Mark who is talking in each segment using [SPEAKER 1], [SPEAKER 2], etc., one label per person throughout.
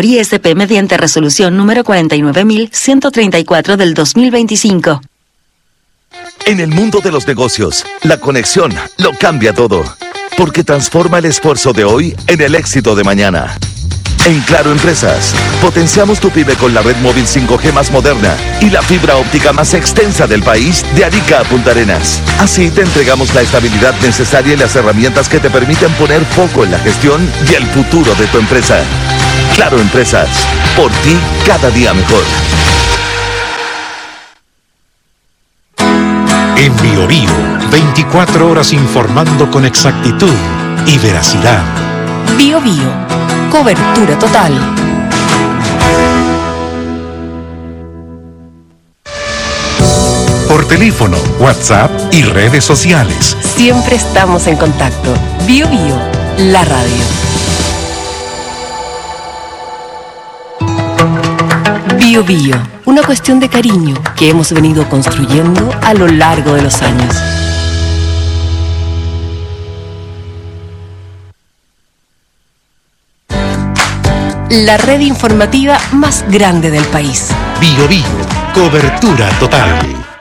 [SPEAKER 1] por ISP mediante resolución número 49134 del 2025.
[SPEAKER 2] En el mundo de los negocios, la conexión lo cambia todo, porque transforma el esfuerzo de hoy en el éxito de mañana. En Claro Empresas, potenciamos tu pyme con la red móvil 5G más moderna y la fibra óptica más extensa del país, de Arica a Punta Arenas. Así te entregamos la estabilidad necesaria y las herramientas que te permiten poner foco en la gestión y el futuro de tu empresa. Claro Empresas, por ti cada día mejor.
[SPEAKER 3] En BioBio, 24 horas informando con exactitud y veracidad.
[SPEAKER 4] BioBio, cobertura total.
[SPEAKER 3] Por teléfono, WhatsApp y redes sociales.
[SPEAKER 4] Siempre estamos en contacto. BioBio, la radio. BioBio, una cuestión de cariño que hemos venido construyendo a lo largo de los años. La red informativa más grande del país.
[SPEAKER 3] BioBio, cobertura total.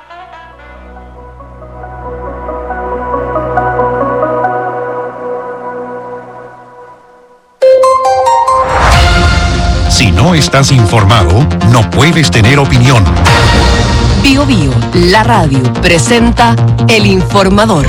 [SPEAKER 3] Si no estás informado, no puedes tener opinión.
[SPEAKER 4] BioBio, la radio, presenta El Informador.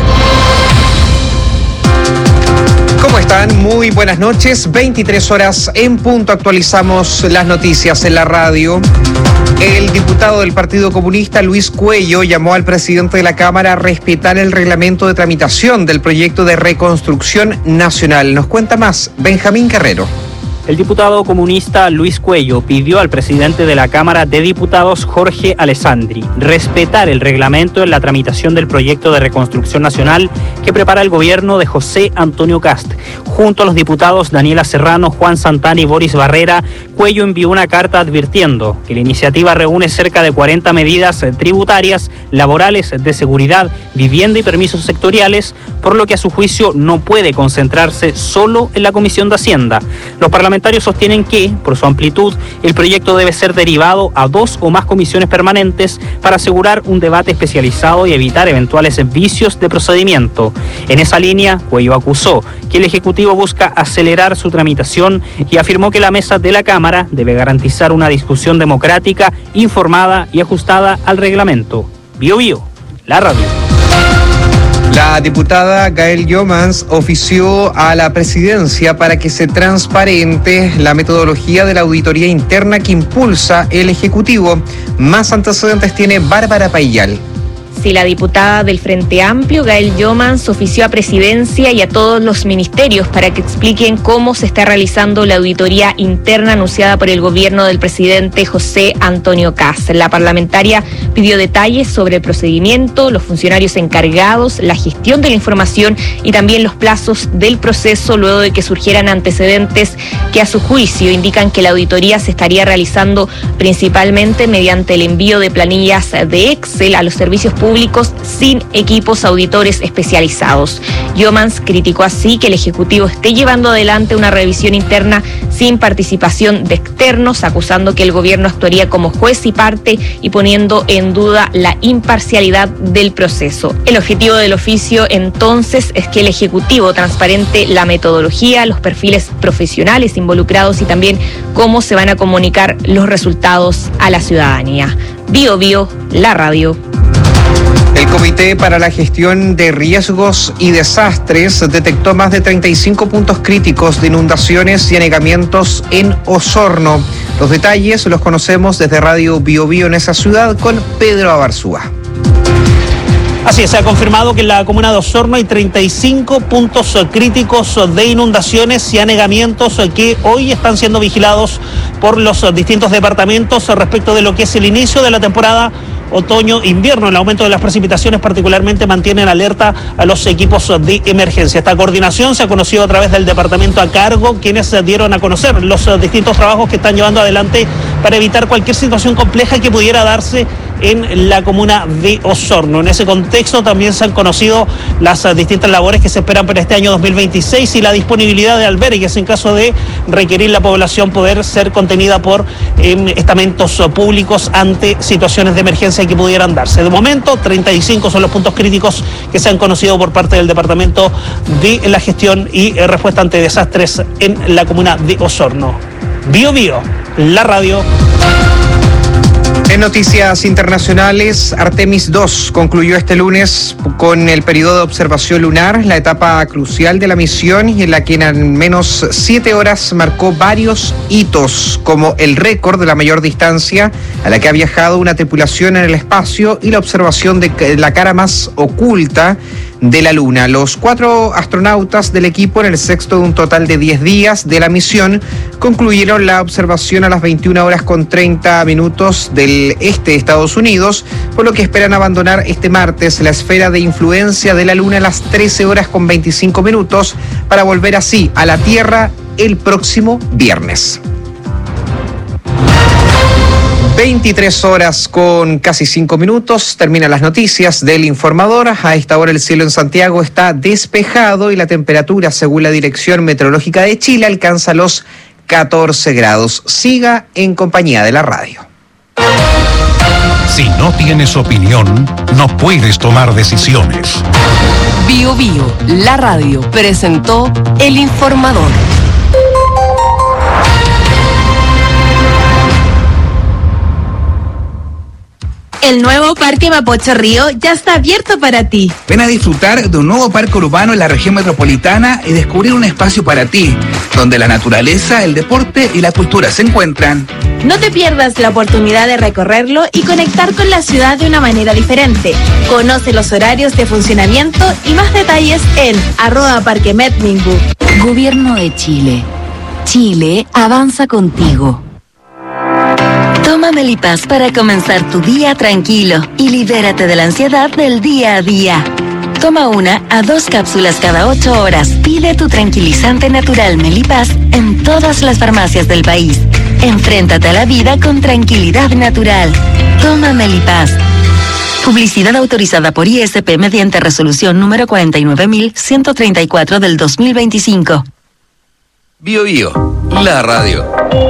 [SPEAKER 5] ¿Cómo están? Muy buenas noches. 23 horas en punto. Actualizamos las noticias en la radio. El diputado del Partido Comunista, Luis Cuello, llamó al presidente de la Cámara a respetar el reglamento de tramitación del proyecto de reconstrucción nacional. Nos cuenta más Benjamín Carrero.
[SPEAKER 6] El diputado comunista Luis Cuello pidió al presidente de la Cámara de Diputados, Jorge Alessandri, respetar el reglamento en la tramitación del proyecto de reconstrucción nacional que prepara el gobierno de José Antonio Kast. Junto a los diputados Daniela Serrano, Juan Santana y Boris Barrera, Cuello envió una carta advirtiendo que la iniciativa reúne cerca de 40 medidas tributarias, laborales, de seguridad, vivienda y permisos sectoriales, por lo que a su juicio no puede concentrarse solo en la Comisión de Hacienda. Los parlamentarios sostienen que, por su amplitud, el proyecto debe ser derivado a 2 o más comisiones permanentes para asegurar un debate especializado y evitar eventuales vicios de procedimiento. En esa línea, Cuello acusó que el Ejecutivo busca acelerar su tramitación y afirmó que la mesa de la Cámara debe garantizar una discusión democrática, informada y ajustada al reglamento. BioBio, la radio.
[SPEAKER 5] La diputada Gael Yomans ofició a la presidencia para que se transparente la metodología de la auditoría interna que impulsa el Ejecutivo. Más antecedentes tiene Bárbara Paillal.
[SPEAKER 7] Sí, la diputada del Frente Amplio, Gael Yomans, ofició a Presidencia y a todos los ministerios para que expliquen cómo se está realizando la auditoría interna anunciada por el gobierno del presidente José Antonio Kast. La parlamentaria pidió detalles sobre el procedimiento, los funcionarios encargados, la gestión de la información y también los plazos del proceso luego de que surgieran antecedentes que a su juicio indican que la auditoría se estaría realizando principalmente mediante el envío de planillas de Excel a los servicios públicos sin equipos auditores especializados. Yomans criticó así que el Ejecutivo esté llevando adelante una revisión interna sin participación de externos, acusando que el gobierno actuaría como juez y parte y poniendo en duda la imparcialidad del proceso. El objetivo del oficio entonces es que el Ejecutivo transparente la metodología, los perfiles profesionales involucrados y también cómo se van a comunicar los resultados a la ciudadanía. BioBio, la radio.
[SPEAKER 5] El Comité para la Gestión de Riesgos y Desastres detectó más de 35 puntos críticos de inundaciones y anegamientos en Osorno. Los detalles los conocemos desde Radio BioBio en esa ciudad con Pedro Abarzúa.
[SPEAKER 8] Así es, se ha confirmado que en la comuna de Osorno hay 35 puntos críticos de inundaciones y anegamientos que hoy están siendo vigilados por los distintos departamentos respecto de lo que es el inicio de la temporada otoño-invierno. El aumento de las precipitaciones particularmente mantiene en alerta a los equipos de emergencia. Esta coordinación se ha conocido a través del departamento a cargo, quienes dieron a conocer los distintos trabajos que están llevando adelante para evitar cualquier situación compleja que pudiera darse en la comuna de Osorno. En ese contexto también se han conocido las distintas labores que se esperan para este año 2026 y la disponibilidad de albergues en caso de requerir la población poder ser contenida por estamentos públicos ante situaciones de emergencia que pudieran darse. De momento, 35 son los puntos críticos que se han conocido por parte del Departamento de la Gestión y Respuesta ante Desastres en la comuna de Osorno. Bio Bio, la radio.
[SPEAKER 5] En noticias internacionales, Artemis 2 concluyó este lunes con el periodo de observación lunar, la etapa crucial de la misión y en la que en al menos 7 horas marcó varios hitos, como el récord de la mayor distancia a la que ha viajado una tripulación en el espacio y la observación de la cara más oculta de la Luna. Los 4 astronautas del equipo, en el sexto de un total de 10 días de la misión, concluyeron la observación a las 21 horas con 30 minutos del este de Estados Unidos, por lo que esperan abandonar este martes la esfera de influencia de la Luna a las 13 horas con 25 minutos para volver así a la Tierra el próximo viernes. 23 horas con casi 5 minutos, terminan las noticias del Informador. A esta hora el cielo en Santiago está despejado y la temperatura, según la Dirección Meteorológica de Chile, alcanza los 14 grados. Siga en compañía de la radio.
[SPEAKER 3] Si no tienes opinión, no puedes tomar decisiones.
[SPEAKER 4] Bio Bio, la radio, presentó El Informador.
[SPEAKER 9] El nuevo Parque Mapocho Río ya está abierto para ti.
[SPEAKER 10] Ven a disfrutar de un nuevo parque urbano en la región metropolitana y descubrir un espacio para ti, donde la naturaleza, el deporte y la cultura se encuentran.
[SPEAKER 9] No te pierdas la oportunidad de recorrerlo y conectar con la ciudad de una manera diferente. Conoce los horarios de funcionamiento y más detalles en @parquemetningbu.
[SPEAKER 1] Gobierno de Chile. Chile avanza contigo. Toma Melipaz para comenzar tu día tranquilo y libérate de la ansiedad del día a día. Toma 1 a 2 cápsulas cada 8 horas. Pide tu tranquilizante natural Melipaz en todas las farmacias del país. Enfréntate a la vida con tranquilidad natural. Toma Melipaz. Publicidad autorizada por ISP mediante resolución número 49134 del 2025.
[SPEAKER 11] Bio Bio, la radio.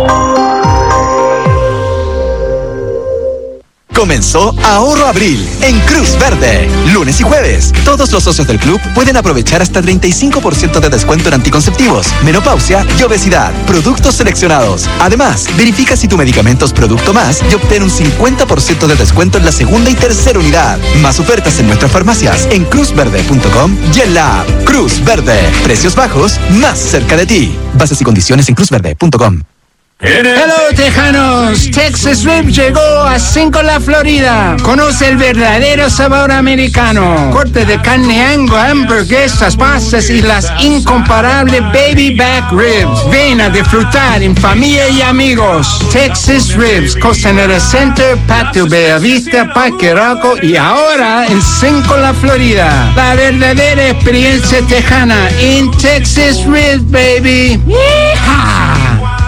[SPEAKER 11] Comenzó Ahorro Abril en Cruz Verde. Lunes y jueves, todos los socios del club pueden aprovechar hasta 35% de descuento en anticonceptivos, menopausia y obesidad. Productos seleccionados. Además, verifica si tu medicamento es Producto Más y obtén un 50% de descuento en la segunda y tercera unidad. Más ofertas en nuestras farmacias, en cruzverde.com y en la app Cruz Verde. Precios bajos, más cerca de ti. Bases y condiciones en cruzverde.com.
[SPEAKER 12] Hello, tejanos. Texas Ribs llegó a Cinco La Florida. Conoce el verdadero sabor americano. Cortes de carne Angus, hamburguesas, pastas y las incomparables baby back ribs. Ven a disfrutar en familia y amigos. Texas Ribs, Costanera Center, Patio Bellavista, Parque Rocco y ahora en Cinco La Florida. La verdadera experiencia tejana en Texas Ribs, baby. ¡Yeehaw!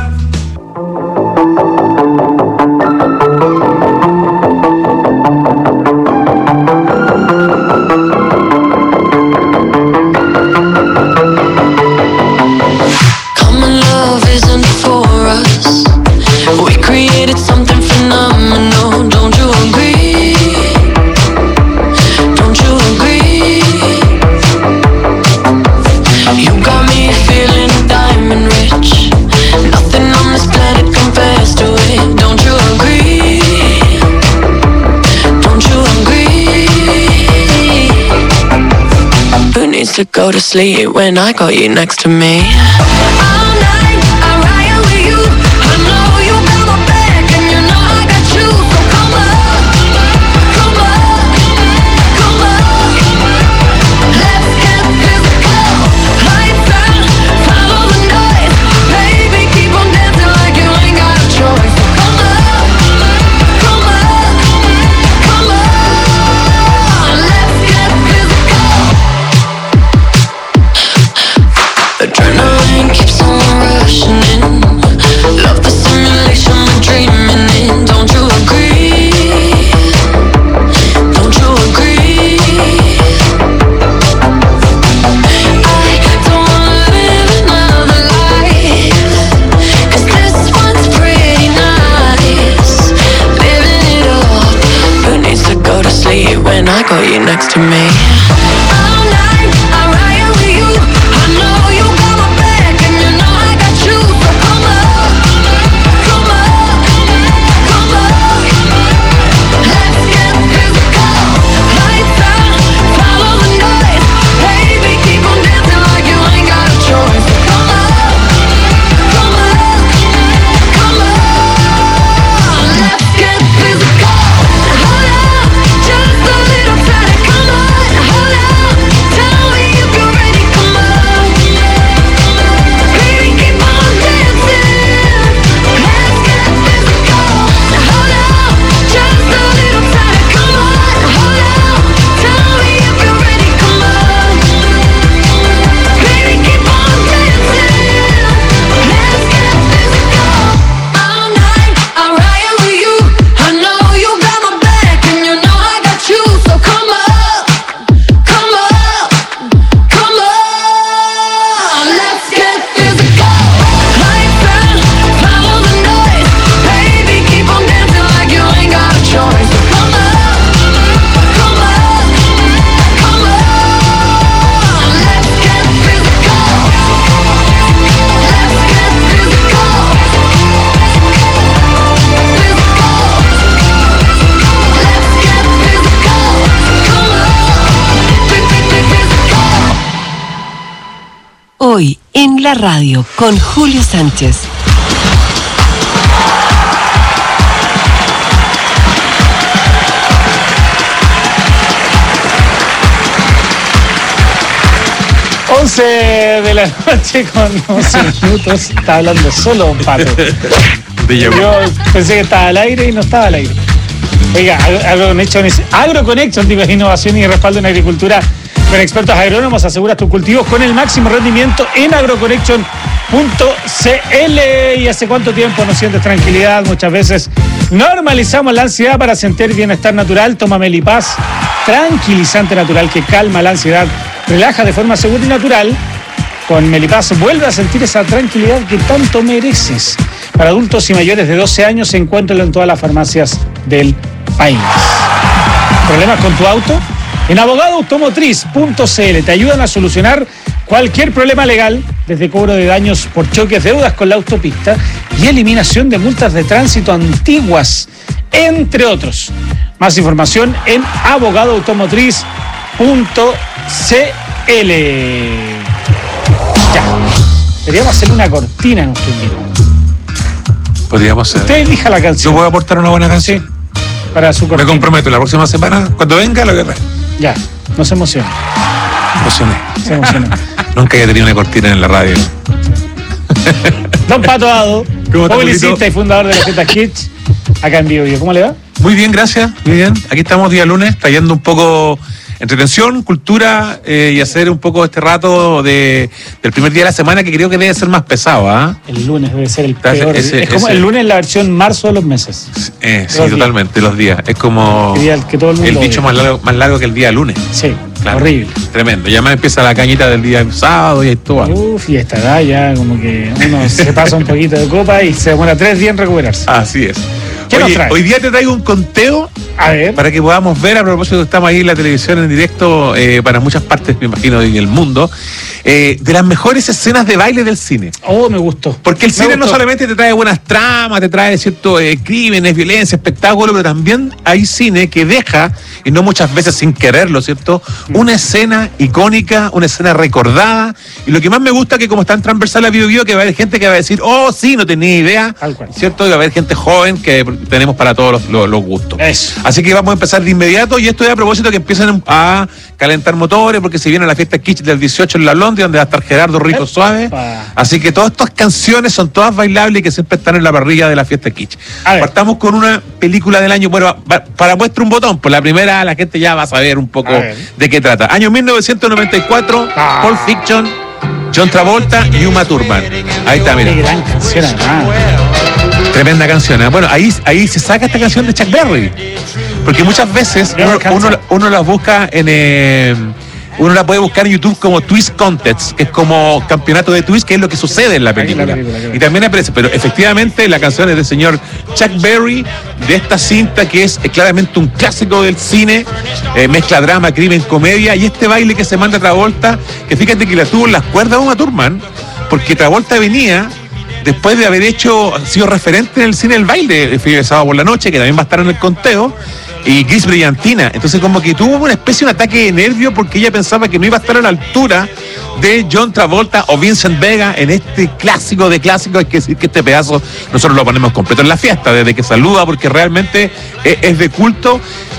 [SPEAKER 13] To go to sleep when I got you next to me. All night I ride with you. I know you got my back and you know I got you. So come on, come on, come on. Let's get physical. Lights out, follow the noise. Baby, keep on dancing like you ain't got a choice. So come on, come on, come on. Let's get physical. Adrenaline keeps next to me. All night, I ride with you. I know you got my back, and you know I got you. So come on, come on, come on. Let's get physical. Lights out, follow the noise. Baby, keep on dancing like you ain't got a choice. So come on, come on, come on. Let's get physical. Hold on, just a little tighter. Come on, hold on. Tell me if you're ready. Come on, baby, keep on dancing. Let's get physical. Hold on, just a little tighter. Come on, hold on. Tell me if you're ready. Come on, baby, keep on dancing. Let's get physical. All night, I ride with you. I know you got my back, and you know I got you. So come on, come on, come on. Let's get physical. Lights out, follow the noise. Baby, keep on dancing like you ain't got a choice. So come on, come on, come on. Let's get physical. Let's get physical.
[SPEAKER 4] Hoy en la radio con Julio Sánchez.
[SPEAKER 14] De la noche con 11 minutos. Está hablando solo un pato. Yo pensé que estaba al aire y no estaba al aire. Oiga, AgroConnection, tipo de innovación y respaldo en agricultura con expertos agrónomos. Asegura tus cultivos con el máximo rendimiento en agroconnection.cl. ¿Y hace cuánto tiempo no sientes tranquilidad? Muchas veces normalizamos la ansiedad para sentir bienestar natural. Toma Melipaz, tranquilizante natural que calma la ansiedad, relaja de forma segura y natural. Con Melipaz vuelve a sentir esa tranquilidad que tanto mereces. Para adultos y mayores de 12 años se encuentra en todas las farmacias del país. ¿Problemas con tu auto? En abogadoautomotriz.cl te ayudan a solucionar cualquier problema legal, desde cobro de daños por choques, deudas con la autopista y eliminación de multas de tránsito antiguas, entre otros. Más información en abogadoautomotriz.cl. Ya. Deberíamos hacer una cortina en nuestro invitado.
[SPEAKER 15] Podríamos hacer.
[SPEAKER 14] Usted elija la canción.
[SPEAKER 15] Yo puedo aportar una buena canción.
[SPEAKER 14] Sí, para su cortina.
[SPEAKER 15] Me comprometo, la próxima semana, cuando venga, lo voy a traer.
[SPEAKER 14] Ya, no se emocione. Se emocionó.
[SPEAKER 15] Nunca había tenido una cortina en la radio.
[SPEAKER 14] Don Pato Ado, publicista y fundador de la Z Kitsch, acá en Vivo. ¿Cómo le va?
[SPEAKER 15] Muy bien, gracias. Muy bien. Aquí estamos día lunes, trayendo un poco entretención, cultura y hacer un poco este rato del primer día de la semana, que creo que debe ser más pesado, ¿ah?
[SPEAKER 14] El lunes debe ser el peor. Es como el lunes la versión marzo de los meses.
[SPEAKER 15] Sí, totalmente, los días. Es como el bicho más largo que el día lunes.
[SPEAKER 14] Sí,
[SPEAKER 15] claro.
[SPEAKER 14] Horrible.
[SPEAKER 15] Tremendo. Ya más empieza la cañita del día sábado y ahí todo.
[SPEAKER 14] Uf, y esta edad ya como que uno se pasa un poquito de copa y se demora 3 días en recuperarse.
[SPEAKER 15] Así es.
[SPEAKER 14] ¿Qué nos trae?
[SPEAKER 15] Hoy día te traigo un conteo para que podamos ver, a propósito que estamos ahí en la televisión en directo para muchas partes, me imagino, del mundo, de las mejores escenas de baile del cine.
[SPEAKER 14] Oh, me gustó.
[SPEAKER 15] Porque el cine no solamente te trae buenas tramas, te trae ciertos crímenes, violencia, espectáculo, pero también hay cine que deja, y no muchas veces sin quererlo, ¿cierto? Una escena icónica, una escena recordada, y lo que más me gusta es que como está en transversal la Bio, que va a haber gente que va a decir, oh, sí, no tenía idea, ¿cierto? Y va a haber gente joven que tenemos para todos los gustos.
[SPEAKER 14] Eso.
[SPEAKER 15] Así que vamos a empezar de inmediato, y esto es a propósito que empiezan a calentar motores, porque se viene la fiesta Kitsch del 18 en la Londres, donde va a estar Gerardo Rito Suave. Así que todas estas canciones son todas bailables y que siempre están en la parrilla de la fiesta Kitsch. Partamos con una película del año, bueno, para muestra un botón, por la primera la gente ya va a saber un poco de qué trata. Año 1994, Pulp Fiction, John Travolta y Uma Thurman. Ahí está, mira.
[SPEAKER 14] Qué gran canción,
[SPEAKER 15] Tremenda canción, ¿eh? Bueno, ahí se saca esta canción de Chuck Berry. Porque muchas veces uno las busca en Uno la puede buscar en YouTube como Twist Contest, que es como campeonato de twist, que es lo que sucede en la película. Y también aparece, pero efectivamente la canción es del señor Chuck Berry, de esta cinta que es claramente un clásico del cine, mezcla drama, crimen, comedia, y este baile que se manda Travolta, que fíjate que la tuvo en las cuerdas Uma Thurman, porque Travolta venía después de haber sido referente en el cine del baile el sábado por la noche, que también va a estar en el conteo, y Gris Brillantina. Entonces como que tuvo una especie de un ataque de nervio porque ella pensaba que no iba a estar a la altura de John Travolta o Vincent Vega en este clásico de clásicos. Hay que decir que este pedazo nosotros lo ponemos completo en la fiesta, desde que saluda, porque realmente es de culto.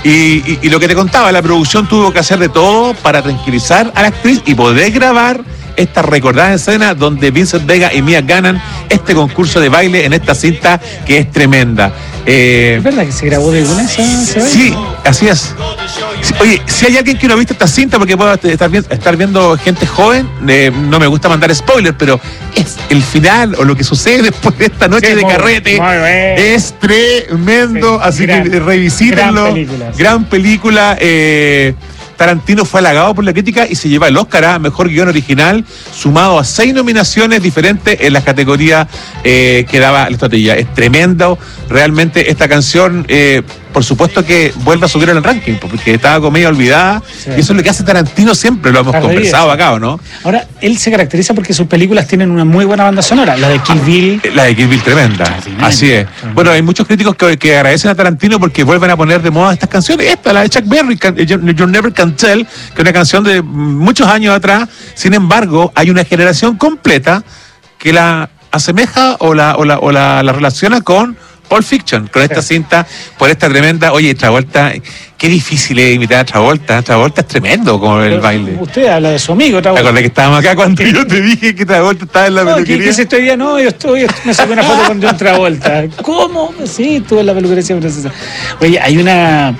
[SPEAKER 15] Y lo que te contaba, la producción tuvo que hacer de todo para tranquilizar a la actriz y poder grabar esta recordada escena donde Vincent Vega y Mia ganan este concurso de baile en esta cinta que es tremenda.
[SPEAKER 14] ¿Es verdad que se grabó de alguna ese baile?
[SPEAKER 15] Sí, así es. Oye, si hay alguien que no ha visto esta cinta, porque puedo estar viendo gente joven, no me gusta mandar spoilers, pero es el final o lo que sucede después de esta noche de carrete es tremendo, así que revisítenlo. Gran película. Tarantino fue halagado por la crítica y se lleva el Oscar a Mejor Guión Original, sumado a 6 nominaciones diferentes en las categorías que daba la estatuilla. Es tremendo, realmente esta canción, por supuesto que vuelve a subir en el ranking, porque estaba como medio olvidada, y eso es lo que hace Tarantino siempre, lo hemos conversado acá, ¿o no?
[SPEAKER 14] Ahora, él se caracteriza porque sus películas tienen una muy buena banda sonora, la de Kill Bill.
[SPEAKER 15] La de Kill Bill tremenda, así es. Bueno, hay muchos críticos que agradecen a Tarantino porque vuelven a poner de moda estas canciones. Esta, la de Chuck Berry, You Never Can Tell, que es una canción de muchos años atrás. Sin embargo, hay una generación completa que la asemeja o la relaciona con Pulp Fiction, con esta cinta, por esta tremenda. Oye, Travolta, qué difícil es imitar a Travolta. Travolta es tremendo con el baile.
[SPEAKER 14] Usted habla de su amigo, Travolta.
[SPEAKER 15] ¿Te acordás que estábamos acá cuando yo te dije que Travolta estaba en la peluquería?
[SPEAKER 14] ¿Qué este día? No, yo me saqué una foto con John Travolta. ¿Cómo? Sí, estuve en la peluquería francesa. Oye, hay una...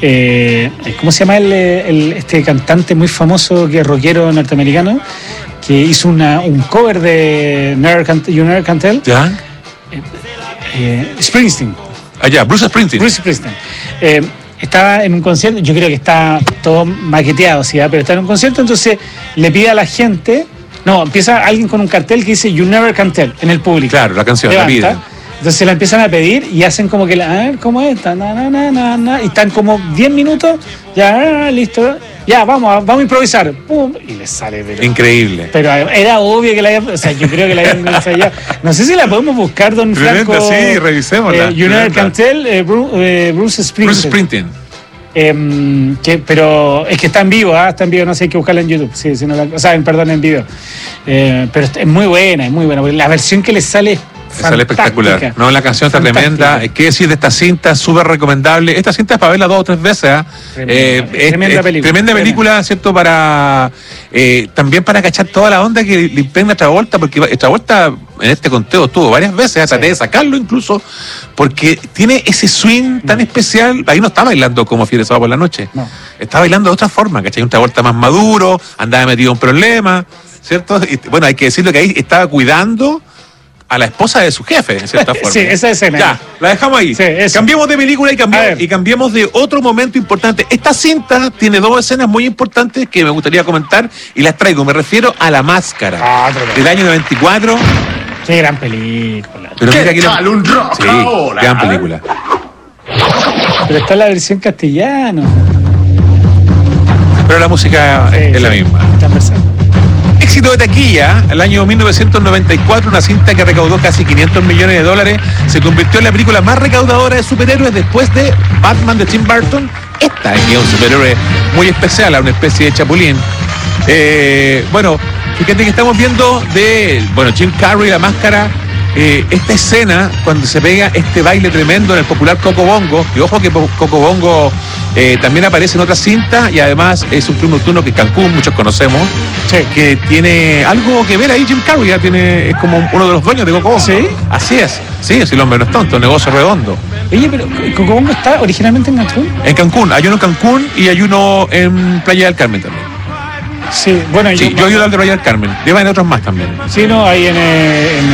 [SPEAKER 14] ¿cómo se llama este cantante muy famoso que es rockero norteamericano que hizo un cover de You Never Can Tell?
[SPEAKER 15] ¿Ya?
[SPEAKER 14] Springsteen.
[SPEAKER 15] Bruce Springsteen.
[SPEAKER 14] Estaba en un concierto, yo creo que está todo maqueteado, ¿sí? Pero está en un concierto, entonces le pide a la gente, empieza alguien con un cartel que dice You Never Can Tell en el público.
[SPEAKER 15] Claro, la canción,
[SPEAKER 14] levanta,
[SPEAKER 15] la pide.
[SPEAKER 14] Entonces la empiezan a pedir y hacen como que, a ver, ¿cómo es? Y están como 10 minutos, ya, listo, ya, vamos a improvisar. ¡Pum! Y les sale.
[SPEAKER 15] Increíble.
[SPEAKER 14] Pero era obvio que yo creo que la habían ensayado. No sé si la podemos buscar, don
[SPEAKER 15] Tremenda,
[SPEAKER 14] Franco.
[SPEAKER 15] sí, revisémosla.
[SPEAKER 14] You Never Can Tell, Bruce Springsteen. Pero es que está en vivo, no sé, hay que buscarla en YouTube. Sí, si no en video. Pero es muy buena, porque la versión que les sale
[SPEAKER 15] sale espectacular. No, la canción está tremenda. ¿Qué decir de esta cinta? Súper recomendable. Esta cinta es para verla 2 o 3 veces.
[SPEAKER 14] Tremenda película.
[SPEAKER 15] Tremenda película, ¿cierto? Para también para cachar toda la onda que le impregna Travolta, porque Travolta en este conteo estuvo varias veces, traté de sacarlo incluso, porque tiene ese swing tan especial. Ahí no está bailando como Fiebre Sábado por la Noche. No. Está bailando de otra forma, ¿cachai? Un Travolta más maduro, andaba metido en problemas, ¿cierto? Y, bueno, hay que decirlo que ahí estaba cuidando a la esposa de su jefe, en cierta forma.
[SPEAKER 14] Sí, esa escena.
[SPEAKER 15] Ya, la dejamos ahí.
[SPEAKER 14] Sí,
[SPEAKER 15] cambiamos de película y cambiamos de otro momento importante. Esta cinta tiene 2 escenas muy importantes que me gustaría comentar y las traigo. Me refiero a La Máscara, del año 94.
[SPEAKER 14] Qué gran película.
[SPEAKER 15] Pero
[SPEAKER 14] ¿Qué
[SPEAKER 15] mira aquí
[SPEAKER 14] tal un rock
[SPEAKER 15] sí,
[SPEAKER 14] ahora?
[SPEAKER 15] Gran película.
[SPEAKER 14] Pero está la versión castellano.
[SPEAKER 15] Pero la música es la misma. Éxito de taquilla, el año 1994, una cinta que recaudó casi $500 millones, se convirtió en la película más recaudadora de superhéroes después de Batman de Tim Burton. Esta es un superhéroe muy especial, una especie de chapulín. Bueno, fíjate que estamos viendo Jim Carrey, La Máscara. Esta escena cuando se pega este baile tremendo en el popular Coco Bongo, y ojo que Coco Bongo también aparece en otra cinta, y además es un club nocturno que Cancún muchos conocemos, que tiene algo que ver ahí. Jim Carrey es como uno de los dueños de Coco Bongo.
[SPEAKER 14] ¿Sí?
[SPEAKER 15] Así es, sí, el hombre no es tonto, negocio redondo.
[SPEAKER 14] Oye, pero Coco Bongo está originalmente en Cancún.
[SPEAKER 15] En Cancún, hay uno en Cancún y hay uno en Playa del Carmen también.
[SPEAKER 14] Sí, bueno,
[SPEAKER 15] yo he ido al de Playa del Carmen. Llevan otros más también.
[SPEAKER 14] Sí, no, hay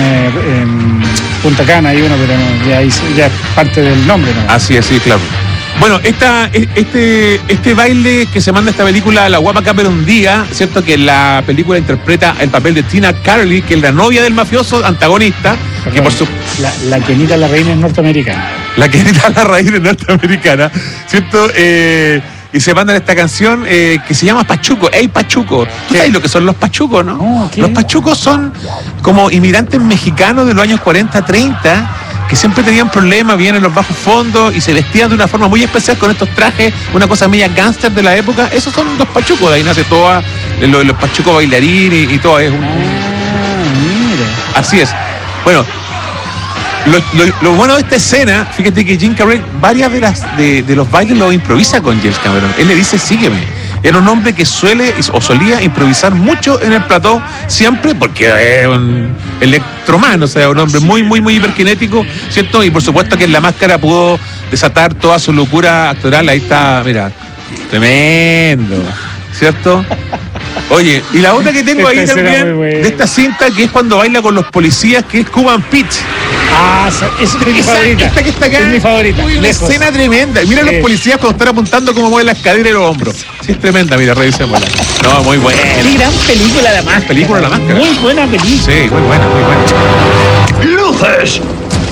[SPEAKER 14] en Punta Cana hay uno, pero no, ya es parte del nombre, ¿no?
[SPEAKER 15] Así es, sí, claro. Bueno, este baile que se manda esta película, La Guapa Cameron Díaz, ¿cierto? Que la película interpreta el papel de Tina Carly, que es la novia del mafioso antagonista.
[SPEAKER 14] Perdón,
[SPEAKER 15] Que por su...
[SPEAKER 14] la Kenita la reina es norteamericana.
[SPEAKER 15] La Kenita la raíz norteamericana, ¿cierto? Y se mandan esta canción que se llama Pachuco. ¡Ey, Pachuco! ¿Tú sabes lo que son los pachucos, no?
[SPEAKER 14] No, ¿qué?
[SPEAKER 15] Los pachucos son como inmigrantes mexicanos de los años 40, 30, que siempre tenían problemas, vivían en los bajos fondos y se vestían de una forma muy especial con estos trajes, una cosa media gángster de la época. Esos son los pachucos, de ahí nace toda los pachucos bailarines y todo. Es un...
[SPEAKER 14] Mira.
[SPEAKER 15] Así es. Bueno, lo bueno de esta escena, fíjate que Jim Carrey varias de los bailes los improvisa con James Cameron. Él le dice, sígueme. Era un hombre que solía improvisar mucho en el plató, siempre, porque es un electromano, o sea, un hombre muy, muy, muy hiperkinético, ¿cierto? Y por supuesto que en La Máscara pudo desatar toda su locura actoral. Ahí está, mira, tremendo, ¿cierto? Oye, y la otra que tengo ahí también, de esta cinta, que es cuando baila con los policías, que es Cuban Pete.
[SPEAKER 14] Ah, esa es mi favorita.
[SPEAKER 15] Esta que está acá.
[SPEAKER 14] Es mi favorita.
[SPEAKER 15] Uy, una escena tremenda. Mira los policías cuando están apuntando cómo mueven las caderas y los hombros. Sí, es tremenda, mira, revisémosla. No, muy buena.
[SPEAKER 14] Qué gran película La Máscara.
[SPEAKER 15] Película La Máscara.
[SPEAKER 14] Muy buena película.
[SPEAKER 15] Sí, muy buena, muy buena.
[SPEAKER 2] ¡Luces!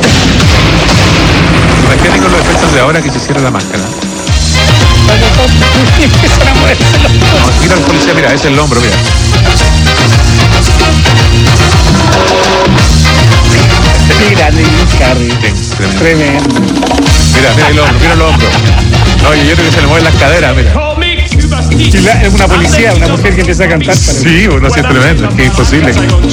[SPEAKER 15] Imagínate con los efectos de ahora que se cierra La Máscara.
[SPEAKER 14] Empiezan a moverse los dos.
[SPEAKER 15] No, mira al policía, mira, ese es el hombro, mira.
[SPEAKER 14] Qué grande Jim Carrey.
[SPEAKER 15] Sí,
[SPEAKER 14] Tremendo.
[SPEAKER 15] Mira el hombro, mira el hombro. No, y yo creo que se le mueven las caderas, mira.
[SPEAKER 14] Y es una policía, una mujer que empieza a cantar.
[SPEAKER 15] Sí, uno sí es tremendo, es que es imposible.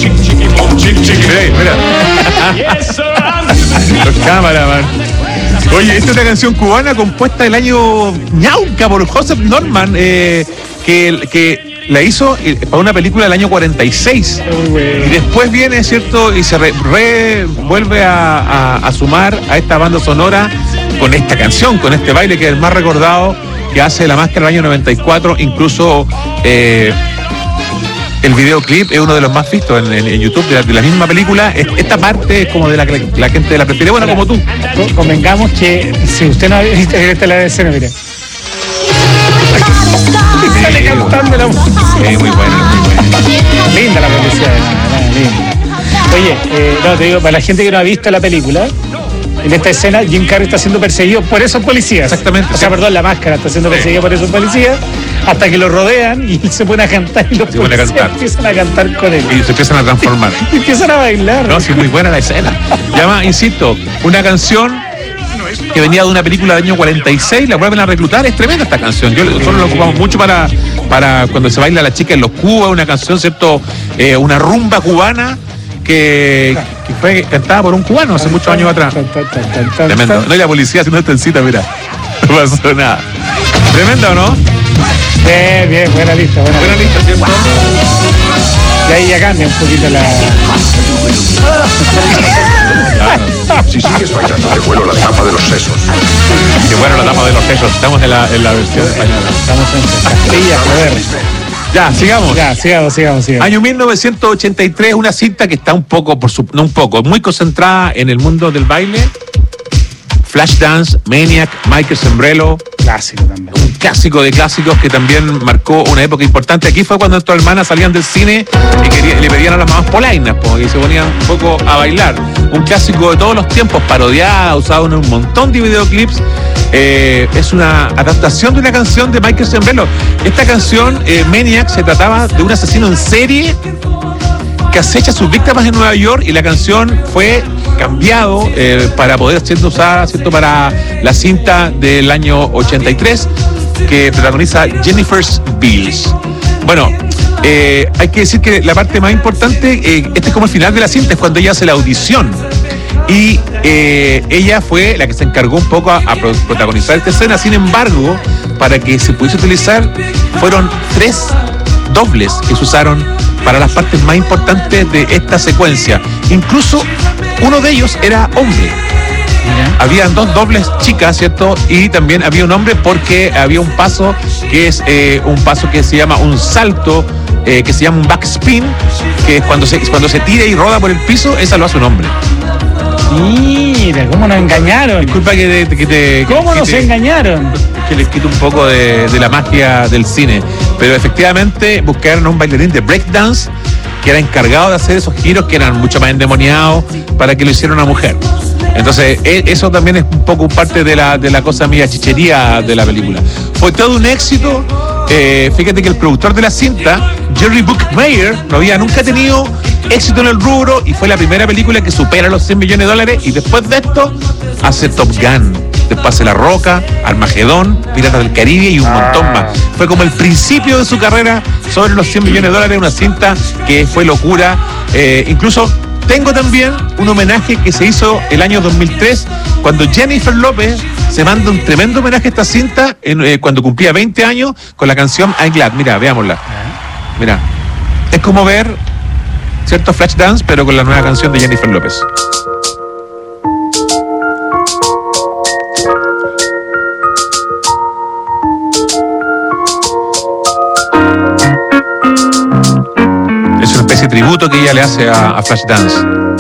[SPEAKER 15] Mira. Los cámaras, man. Oye, esta es una canción cubana compuesta del año ñauca por Joseph Norman, que la hizo para una película del año 46. Y después viene, ¿cierto? Y se vuelve a sumar a esta banda sonora con esta canción, con este baile que es el más recordado que hace La Máscara del año 94. Incluso el videoclip es uno de los más vistos en YouTube de la misma película. Esta parte es como de la que la gente la prefiere, bueno, como tú.
[SPEAKER 14] Convengamos que si usted no ha visto la escena, mire. Sale cantando la música.
[SPEAKER 15] Sí, muy buena, muy buena.
[SPEAKER 14] Linda la policía, linda. Oye, no, te digo, para la gente que no ha visto la película, en esta escena Jim Carrey está siendo perseguido por esos policías.
[SPEAKER 15] Exactamente.
[SPEAKER 14] O sea, perdón, La Máscara está siendo perseguido por esos policías hasta que lo rodean y él se pone a cantar y los policías empiezan a cantar con él.
[SPEAKER 15] Y se empiezan a transformar.
[SPEAKER 14] Y empiezan a bailar.
[SPEAKER 15] No, sí, muy buena la escena. Llama, insisto, una canción que venía de una película del año 46, la vuelven a reclutar. Es tremenda esta canción. Nosotros lo ocupamos mucho para cuando se baila La Chica en los Cubas, una canción, ¿cierto? Una rumba cubana que fue cantada por un cubano hace muchos años atrás. Tremendo. No hay la policía haciendo esta encita, mira. No pasó nada. Tremendo, ¿no?
[SPEAKER 14] Bien, buena lista, ¿cierto? Y ahí ya cambia un poquito la...
[SPEAKER 16] Si sigues bailando, te vuelo la tapa de los sesos.
[SPEAKER 15] Que bueno, la tapa de los sesos. Estamos en la versión española.
[SPEAKER 14] Estamos en Castilla, joder.
[SPEAKER 15] Ya, sigamos.
[SPEAKER 14] Ya, sigamos.
[SPEAKER 15] Año 1983, una cinta que está muy concentrada en el mundo del baile. Flashdance, Maniac, Michael Sembrello.
[SPEAKER 14] Clásico también.
[SPEAKER 15] Un clásico de clásicos que también marcó una época importante. Aquí fue cuando estas hermanas salían del cine y le pedían a las mamás polainas, y se ponían un poco a bailar. Un clásico de todos los tiempos, parodiada, usado en un montón de videoclips. Es una adaptación de una canción de Michael Sembrello. Esta canción, Maniac, se trataba de un asesino en serie que acecha a sus víctimas en Nueva York, y la canción fue cambiado para poder ser usada, ¿cierto?, para la cinta del año 83 que protagoniza Jennifer Beals. Bueno, hay que decir que la parte más importante, este es como el final de la cinta, es cuando ella hace la audición. Y ella fue la que se encargó un poco a protagonizar esta escena. Sin embargo, para que se pudiese utilizar, fueron 3 dobles que se usaron para las partes más importantes de esta secuencia. Incluso uno de ellos era hombre. Habían 2 dobles chicas, ¿cierto? Y también había un hombre, porque había un paso que es un paso que se llama un salto, que se llama un backspin, que es cuando se tira y roda por el piso. Esa lo hace un hombre.
[SPEAKER 14] Mira, cómo nos engañaron.
[SPEAKER 15] Disculpa que
[SPEAKER 14] ¿Cómo nos engañaron?
[SPEAKER 15] Que les quito un poco de la magia del cine. Pero efectivamente buscaron a un bailarín de breakdance que era encargado de hacer esos giros que eran mucho más endemoniados para que lo hiciera una mujer. Entonces, eso también es un poco parte de la cosa mía chichería de la película. Fue todo un éxito. Fíjate que el productor de la cinta, Jerry Bruckheimer, no había nunca tenido éxito en el rubro y fue la primera película que supera los $100 millones y después de esto hace Top Gun, después hace La Roca, Armagedón, Piratas del Caribe y un montón más. Fue como el principio de su carrera sobre los $100 millones, una cinta que fue locura. Incluso tengo también un homenaje que se hizo el año 2003 cuando Jennifer López se manda un tremendo homenaje a esta cinta cuando cumplía 20 años con la canción I'm Glad. Mira, veámosla. Mira, es como ver cierto Flashdance, pero con la nueva canción de Jennifer López. Es una especie de tributo que ella le hace a Flashdance.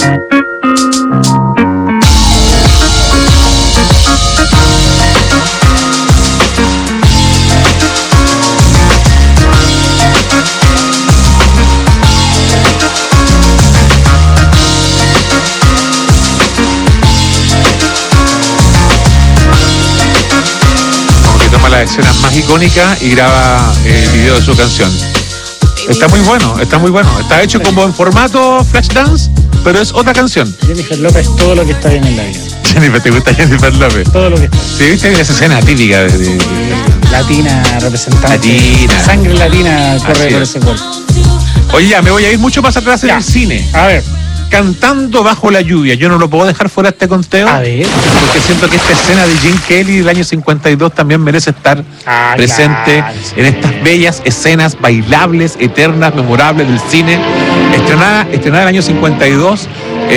[SPEAKER 15] Las escenas más icónicas y graba el video de su canción. Está muy bueno, está muy bueno. Está hecho como en formato Flashdance, pero es otra canción.
[SPEAKER 14] Jennifer López, todo lo que está bien en la vida.
[SPEAKER 15] Jennifer, ¿te gusta Jennifer López?
[SPEAKER 14] Todo lo que está.
[SPEAKER 15] Sí, viste esa escena típica de
[SPEAKER 14] latina, representante.
[SPEAKER 15] Latina.
[SPEAKER 14] Sangre latina corre por ese cuerpo.
[SPEAKER 15] Oye, ya, me voy a ir mucho más atrás en el cine.
[SPEAKER 14] A ver.
[SPEAKER 15] Cantando bajo la lluvia. Yo no lo puedo dejar fuera de este conteo.
[SPEAKER 14] A ver.
[SPEAKER 15] Porque siento que esta escena de Gene Kelly del año 52 también merece estar presente en estas bellas escenas bailables, eternas, memorables del cine. Estrenada el año 52.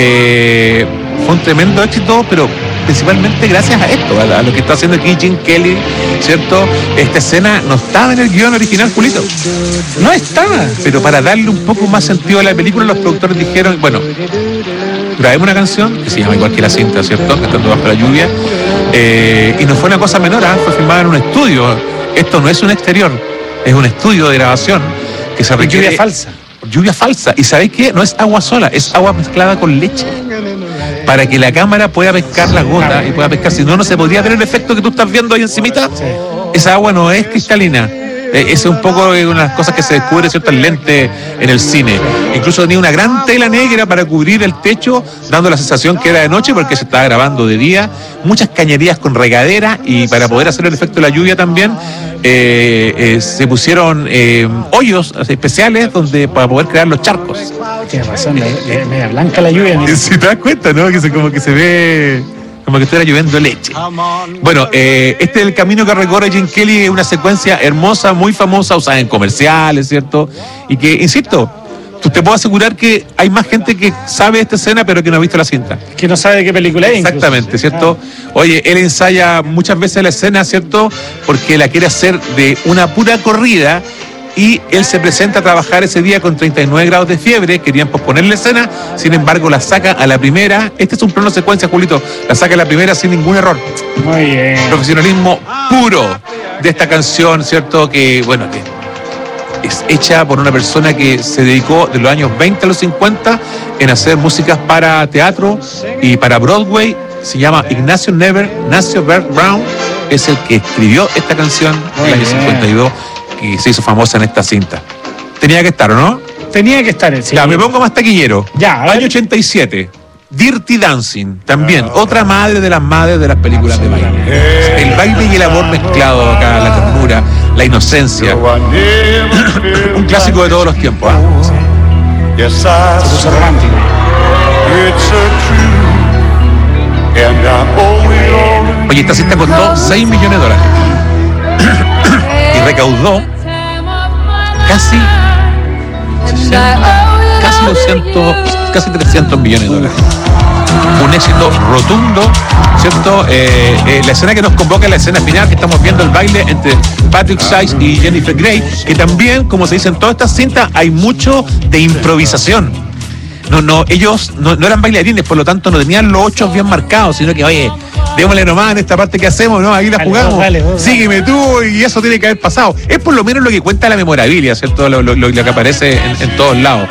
[SPEAKER 15] Fue un tremendo éxito, pero principalmente gracias a esto, a lo que está haciendo aquí Gene Kelly, ¿cierto? Esta escena no estaba en el guión original, Julito.
[SPEAKER 14] No estaba.
[SPEAKER 15] Pero para darle un poco más sentido a la película, los productores dijeron, bueno, grabemos una canción que se llama igual que la cinta, ¿cierto? Cantando bajo la lluvia. Y no fue una cosa menor, fue filmada en un estudio. Esto no es un exterior, es un estudio de grabación que se requiere...
[SPEAKER 14] Lluvia falsa.
[SPEAKER 15] Lluvia falsa. ¿Y sabéis qué? No es agua sola, es agua mezclada con leche. Para que la cámara pueda pescar la gota y pueda pescar. Si no, no se podría ver el efecto que tú estás viendo ahí encimita. Sí. Esa agua no es cristalina. Esa es un poco una de las cosas que se descubre ciertas lentes en el cine. Incluso tenía una gran tela negra para cubrir el techo, dando la sensación que era de noche porque se estaba grabando de día. Muchas cañerías con regadera y para poder hacer el efecto de la lluvia también se pusieron hoyos especiales para poder crear los charcos.
[SPEAKER 14] Tienes razón, media blanca la lluvia.
[SPEAKER 15] Si te das cuenta, ¿no? Como que se ve como que estuviera lloviendo leche. Bueno, este es el camino que recorre Gene Kelly, es una secuencia hermosa, muy famosa, usada en comerciales, ¿cierto? Y que, insisto, tú te puedo asegurar que hay más gente que sabe esta escena pero que no ha visto la cinta.
[SPEAKER 14] Que no sabe de qué película es.
[SPEAKER 15] Exactamente,
[SPEAKER 14] incluso.
[SPEAKER 15] ¿cierto? Oye, él ensaya muchas veces la escena, ¿cierto? Porque la quiere hacer de una pura corrida. Y él se presenta a trabajar ese día con 39 grados de fiebre, querían posponer la escena, sin embargo la saca a la primera. Este es un plano secuencia, Julito, la saca a la primera sin ningún error.
[SPEAKER 14] Muy bien.
[SPEAKER 15] Profesionalismo puro de esta canción, ¿cierto? Que, bueno, que es hecha por una persona que se dedicó de los años 20 a los 50 en hacer músicas para teatro y para Broadway. Se llama Ignacio Bert Brown, es el que escribió esta canción en el año 52. Que se hizo famosa en esta cinta. Tenía que estar, ¿o no?
[SPEAKER 14] Tenía que estar, sí.
[SPEAKER 15] Ya, me pongo más taquillero.
[SPEAKER 14] Ya,
[SPEAKER 15] año 87. Dirty Dancing, también otra madre de las madres de las películas de baile. El baile y el amor mezclado acá, la ternura, la inocencia. Un clásico de todos los tiempos.
[SPEAKER 14] Se puso romántico.
[SPEAKER 15] Oye, esta cinta costó $6 millones. Y recaudó casi 300 millones de dólares. Un éxito rotundo, ¿cierto? La escena que nos convoca es la escena final, que estamos viendo el baile entre Patrick Swayze y Jennifer Grey, que también, como se dice en todas estas cintas, hay mucho de improvisación. ellos no eran bailarines, por lo tanto no tenían los 8 bien marcados, sino que, oye, démosle nomás en esta parte que hacemos, ¿no? Ahí la jugamos.
[SPEAKER 14] Dale.
[SPEAKER 15] Sígueme tú, y eso tiene que haber pasado. Es por lo menos lo que cuenta la memorabilia, ¿cierto? Lo que aparece en todos lados.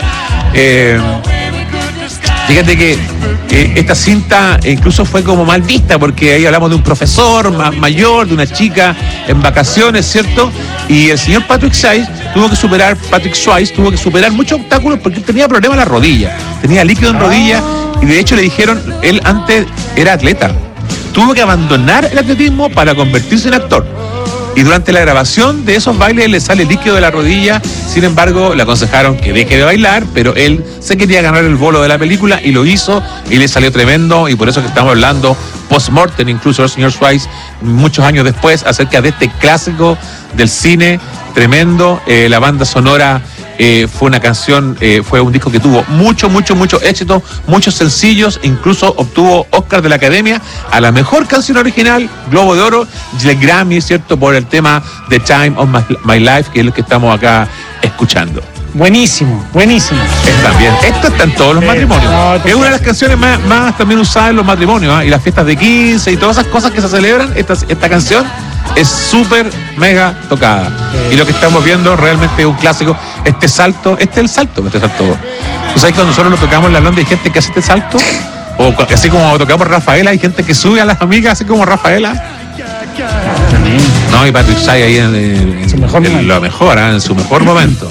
[SPEAKER 15] Fíjate que esta cinta incluso fue como mal vista, porque ahí hablamos de un profesor mayor, de una chica en vacaciones, ¿cierto? Y el señor Patrick Swayze tuvo que superar muchos obstáculos porque él tenía problemas en la rodilla, tenía líquido en rodilla, y de hecho le dijeron, él antes era atleta, tuvo que abandonar el atletismo para convertirse en actor. Y durante la grabación de esos bailes le sale líquido de la rodilla. Sin embargo, le aconsejaron que deje de bailar, pero él se quería ganar el bolo de la película y lo hizo, y le salió tremendo, y por eso que estamos hablando post-mortem, incluso el señor Swayze, muchos años después, acerca de este clásico del cine tremendo. La banda sonora fue una canción, fue un disco que tuvo mucho éxito, muchos sencillos, incluso obtuvo Oscar de la Academia a la mejor canción original, Globo de Oro, y el Grammy, ¿cierto?, por el tema The Time of My Life, que es lo que estamos acá escuchando.
[SPEAKER 14] Buenísimo.
[SPEAKER 15] También. Esto está en todos los matrimonios. Es una de las canciones más también usadas en los matrimonios, y las fiestas de 15 y todas esas cosas que se celebran. Esta canción es súper mega tocada. Y lo que estamos viendo realmente es un clásico. Este salto. ¿Tú sabes que cuando nosotros lo tocamos en la Londres hay gente que hace este salto? O así como tocamos Rafaela, hay gente que sube a las amigas, así como Rafaela. No, y Patrick Swayze ahí en su mejor momento.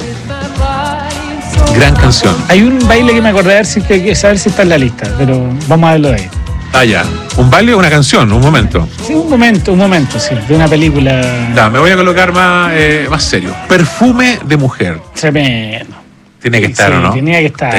[SPEAKER 15] Gran canción.
[SPEAKER 14] Hay un baile que me acordé, a ver si está en la lista, pero vamos a verlo de ahí.
[SPEAKER 15] Ya. ¿Un baile o una canción? Un momento.
[SPEAKER 14] Sí, un momento, sí, de una película.
[SPEAKER 15] Ya, me voy a colocar más serio. Perfume de mujer.
[SPEAKER 14] Tremendo.
[SPEAKER 15] Tiene que estar, ¿o no?
[SPEAKER 14] Tenía que estar.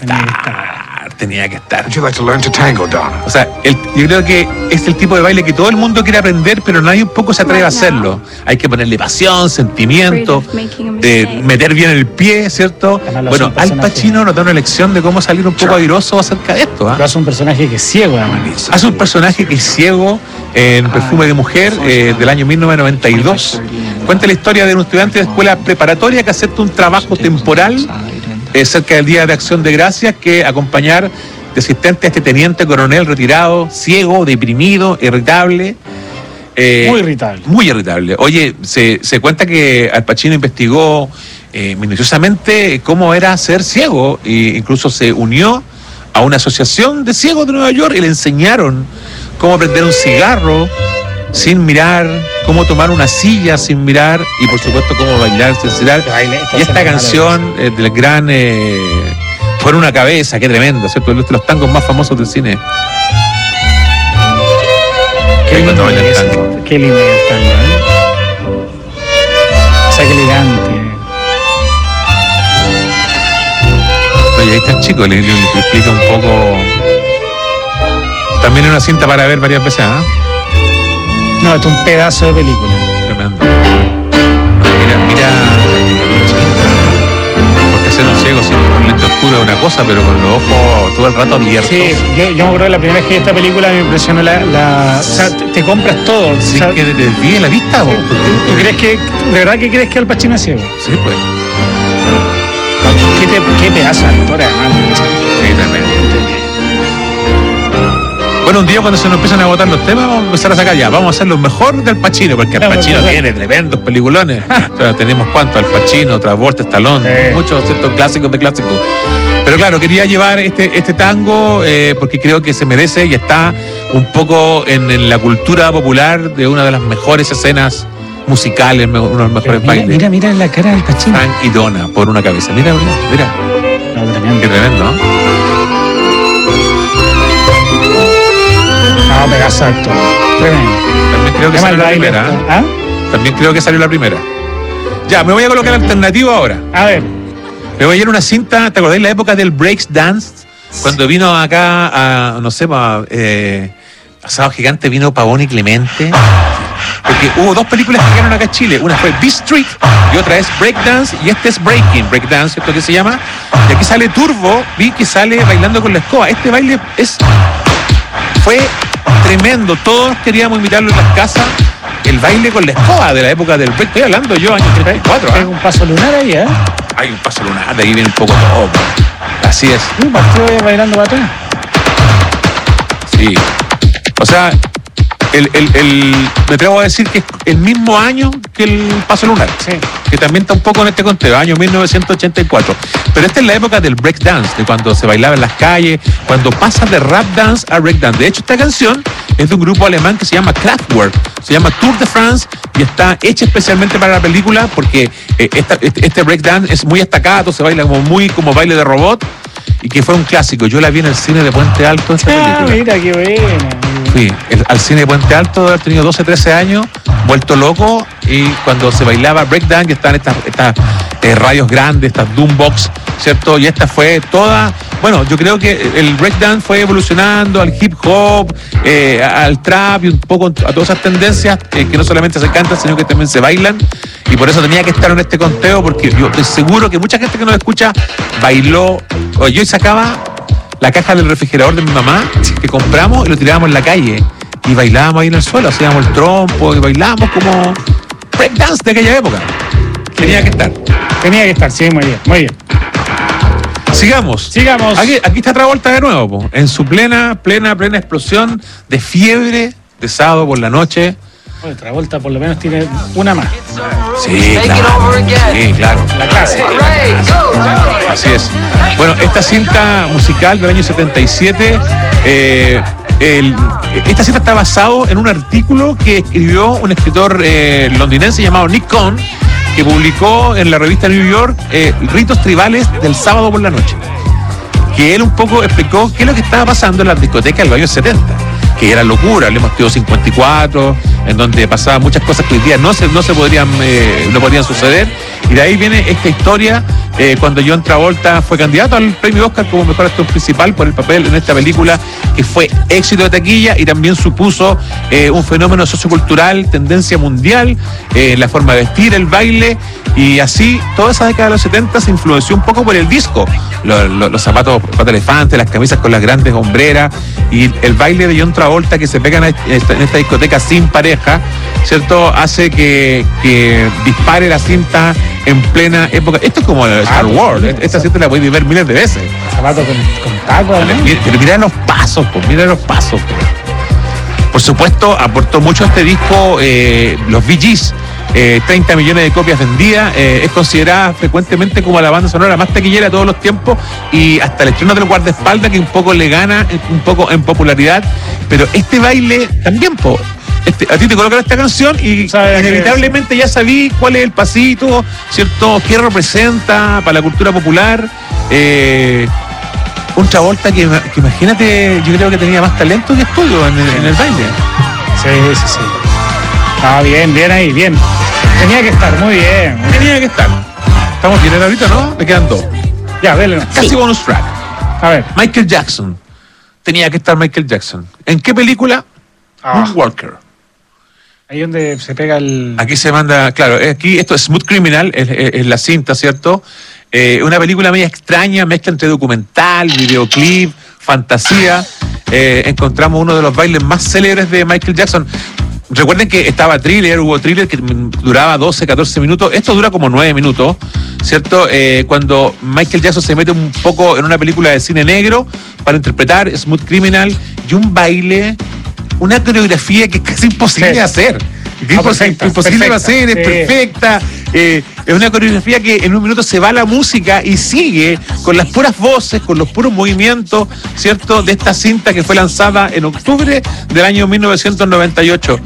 [SPEAKER 16] Would you like to learn to tango, Donna?
[SPEAKER 15] O sea, yo creo que es el tipo de baile que todo el mundo quiere aprender, pero nadie un poco se atreve a hacerlo. Hay que ponerle pasión, sentimiento, meter bien el pie, ¿cierto? Bueno, Al Pacino nos da una lección de cómo salir un poco airoso acerca de esto.
[SPEAKER 14] Pero hace un personaje que es ciego, además.
[SPEAKER 15] Hace un personaje que es ciego en Perfume de Mujer, del año 1992. Cuenta la historia de un estudiante de escuela preparatoria que acepta un trabajo temporal cerca del Día de Acción de Gracias, que acompañar de asistente a este teniente coronel retirado, ciego, deprimido, irritable.
[SPEAKER 14] Muy irritable.
[SPEAKER 15] Oye, se cuenta que Al Pacino investigó minuciosamente cómo era ser ciego, e incluso se unió a una asociación de ciegos de Nueva York y le enseñaron cómo prender un cigarro sin mirar, cómo tomar una silla sin mirar, y por supuesto cómo bailar sin mirar. Y esta canción del gran Por una cabeza, qué tremendo, ¿cierto? Uno de los tangos más famosos del cine.
[SPEAKER 14] Qué lindo el tango. Qué lindo el tango, O sea, qué elegante.
[SPEAKER 15] Oye, ahí está el chico, le explica un poco. También es una cinta para ver varias veces, ¿ah?
[SPEAKER 14] No, esto es un pedazo de película.
[SPEAKER 15] Tremendo. Mira. Porque ser un ciego sin un lente oscuro es una cosa, pero con los ojos todo el rato abiertos.
[SPEAKER 14] Sí, yo me acuerdo la primera vez que vi esta película me impresionó o sea, te compras todo.
[SPEAKER 15] Sí,
[SPEAKER 14] o sea,
[SPEAKER 15] que te desvíe la vista, ¿o?
[SPEAKER 14] ¿Tú crees que, de verdad que crees que Al Pacino es ciego?
[SPEAKER 15] Sí, pues.
[SPEAKER 14] ¿Qué pedazo de actor, además?
[SPEAKER 15] Sí, tremendo. Bueno, un día cuando se nos empiezan a agotar los temas, vamos a empezar a sacar ya. Vamos a hacer lo mejor del Pacino, porque Al Pacino tiene tremendos peliculones. O sea, tenemos cuánto, Al Pacino, Travolta, Stallone, muchos ciertos clásicos de clásicos. Pero claro, quería llevar este tango porque creo que se merece y está un poco en la cultura popular de una de las mejores escenas musicales, uno de los mejores bailes.
[SPEAKER 14] Mira la cara del Pacino.
[SPEAKER 15] Frank y Donna, Por una cabeza. Mira.
[SPEAKER 14] No, tremendo.
[SPEAKER 15] Qué tremendo, ¿no?
[SPEAKER 14] No, pedazo de actor. Tremendo.
[SPEAKER 15] También creo que salió la primera.
[SPEAKER 14] ¿Ah?
[SPEAKER 15] También creo que salió la primera. Ya, me voy a colocar alternativo ahora.
[SPEAKER 14] A ver.
[SPEAKER 15] Me voy a ir a una cinta, ¿te acordás de la época del breaks dance? Cuando vino acá a, no sé, Asado Gigante, vino Pavón y Clemente. Porque hubo dos películas que llegaron acá a Chile. Una fue Beat Street y otra es Breakdance, y este es Breakdance, ¿cierto? Que se llama. Y aquí sale Turbo, vi que sale bailando con la escoba. Este baile fue tremendo. Todos queríamos invitarlo en las casas. El baile con la escoba de la época del break. Estoy hablando yo, años 34.
[SPEAKER 14] Hay un paso lunar ahí, ¿eh?
[SPEAKER 15] Hay un paso lunar, de ahí viene un poco todo. Así es.
[SPEAKER 14] Partió bailando para atrás.
[SPEAKER 15] Sí. O sea, me atrevo a decir que es el mismo año que el paso lunar.
[SPEAKER 14] Sí.
[SPEAKER 15] Que también está un poco en este conteo, año 1984. Pero esta es la época del breakdance, de cuando se bailaba en las calles, cuando pasa de rap dance a breakdance. De hecho, esta canción es de un grupo alemán que se llama Kraftwerk, se llama Tour de France y está hecha especialmente para la película porque este breakdance es muy estacato, se baila como baile de robot y que fue un clásico. Yo la vi en el cine de Puente Alto esta película.
[SPEAKER 14] Mira, qué buena.
[SPEAKER 15] Fui al cine de Puente Alto, de haber tenido 12, 13 años, vuelto loco, y cuando se bailaba breakdance, que estaban estas radios grandes, estas boombox, ¿cierto? Y esta fue toda, bueno, yo creo que el breakdance fue evolucionando al hip hop, al trap y un poco a todas esas tendencias que no solamente se cantan, sino que también se bailan, y por eso tenía que estar en este conteo, porque yo estoy seguro que mucha gente que nos escucha bailó, o yo sacaba la caja del refrigerador de mi mamá que compramos y lo tirábamos en la calle y bailábamos ahí en el suelo, hacíamos el trompo y bailábamos como breakdance de aquella época. Tenía que estar, sí, muy bien, muy bien. Sigamos. Aquí está Travolta de nuevo, po, en su plena explosión de fiebre de sábado por la noche.
[SPEAKER 14] Oye, Travolta por lo menos tiene una más.
[SPEAKER 15] Sí, claro.
[SPEAKER 14] La clase.
[SPEAKER 15] Así es. Bueno, esta cinta musical del año 77, esta cinta está basado en un artículo que escribió un escritor londinense llamado Nick Cohn, que publicó en la revista New York Ritos Tribales del Sábado por la Noche. Que él un poco explicó qué es lo que estaba pasando en las discotecas de los años 70. Que era locura, hablemos de 54, en donde pasaban muchas cosas que hoy día no podrían suceder. Y de ahí viene esta historia, cuando John Travolta fue candidato al premio Oscar como mejor actor principal por el papel en esta película, que fue éxito de taquilla y también supuso un fenómeno sociocultural, tendencia mundial, la forma de vestir, el baile, y así toda esa década de los 70 se influenció un poco por el disco. Los zapatos pata elefante, las camisas con las grandes hombreras y el baile de John Travolta que se pega en esta discoteca sin pareja, ¿cierto? Hace que dispare la cinta en plena época. Esto es como Star Wars. Esta cinta la podéis ver miles de veces.
[SPEAKER 14] Zapatos con tacos, ¿no?
[SPEAKER 15] Pero mira los pasos, Por supuesto, aportó mucho a este disco los Bee Gees. 30 millones de copias vendidas, es considerada frecuentemente como la banda sonora más taquillera de todos los tiempos, y hasta el estreno del guardaespaldas, que un poco le gana un poco en popularidad, pero este baile también, a ti te colocan esta canción y inevitablemente ya sabí cuál es el pasito, ¿cierto? ¿Qué representa para la cultura popular? Un Travolta que imagínate, yo creo que tenía más talento que estudio en el baile.
[SPEAKER 14] Sí. Ah, bien ahí, bien. Tenía que estar, muy bien.
[SPEAKER 15] Tenía que estar. Estamos bien ahorita, ¿no? Me quedan dos.
[SPEAKER 14] Ya, dele.
[SPEAKER 15] Casi bonus track.
[SPEAKER 14] A ver.
[SPEAKER 15] Michael Jackson. Tenía que estar Michael Jackson. ¿En qué película? Moonwalker.
[SPEAKER 14] Ahí donde se pega el...
[SPEAKER 15] Aquí se manda, claro, aquí esto es Smooth Criminal, es la cinta, ¿cierto? Una película media extraña, mezcla entre documental, videoclip, fantasía. Encontramos uno de los bailes más célebres de Michael Jackson. Recuerden que hubo Thriller que duraba 12, 14 minutos. Esto dura como 9 minutos, ¿cierto? Cuando Michael Jackson se mete un poco en una película de cine negro para interpretar Smooth Criminal, y un baile, una coreografía que es casi imposible de hacer. Imposible de hacer, es perfecta. Es una coreografía que en un minuto se va la música y sigue con las puras voces, con los puros movimientos, ¿cierto? De esta cinta que fue lanzada en octubre del año 1998.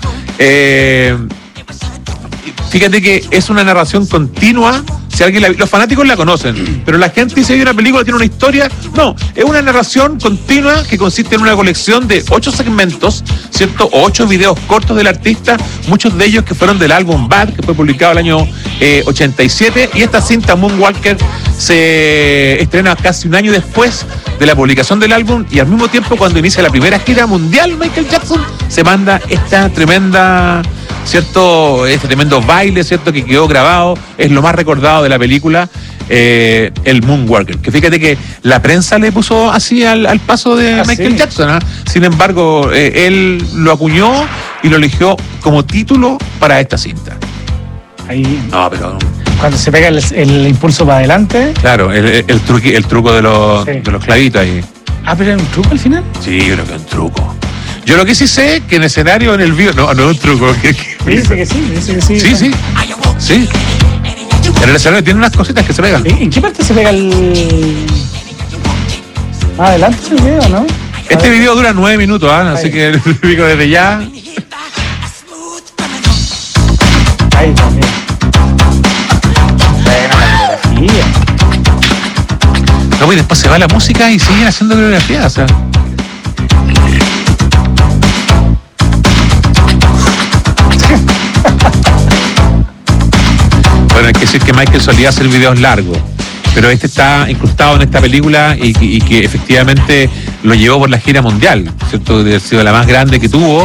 [SPEAKER 15] Fíjate que es una narración continua. Si alguien los fanáticos la conocen, pero la gente dice que una película tiene una historia. No, es una narración continua que consiste en una colección de 8 segmentos, ¿cierto? O 8 videos cortos del artista, muchos de ellos que fueron del álbum Bad, que fue publicado el año 87, y esta cinta Moonwalker se estrena casi un año después de la publicación del álbum, y al mismo tiempo cuando inicia la primera gira mundial Michael Jackson se manda esta tremenda, ¿cierto? Este tremendo baile, ¿cierto? Que quedó grabado, es lo más recordado de la película, el Moonwalker. Que fíjate que la prensa le puso así al paso de Michael Jackson, ¿eh? Sin embargo, él lo acuñó y lo eligió como título para esta cinta.
[SPEAKER 14] Ahí.
[SPEAKER 15] No, pero
[SPEAKER 14] Cuando se pega el impulso para adelante.
[SPEAKER 15] Claro, el truco de los clavitos ahí.
[SPEAKER 14] Ah, pero ¿era un truco al final?
[SPEAKER 15] Sí, yo creo que es un truco. Yo lo que sí sé es que en escenario, en el video... No es un truco.
[SPEAKER 14] Dice que sí.
[SPEAKER 15] Sí. Sí. En el escenario tiene unas cositas que se pegan.
[SPEAKER 14] ¿En qué parte se pega el...? Adelante el video, ¿no?
[SPEAKER 15] Este video dura 9 minutos, así que digo desde ya...
[SPEAKER 14] Ay, también.
[SPEAKER 15] No, y después se va la música y siguen haciendo coreografía, o sea. Bueno, hay que decir que Michael solía hacer videos largos, pero este está incrustado en esta película y que efectivamente lo llevó por la gira mundial, ¿cierto? De haber sido la más grande que tuvo.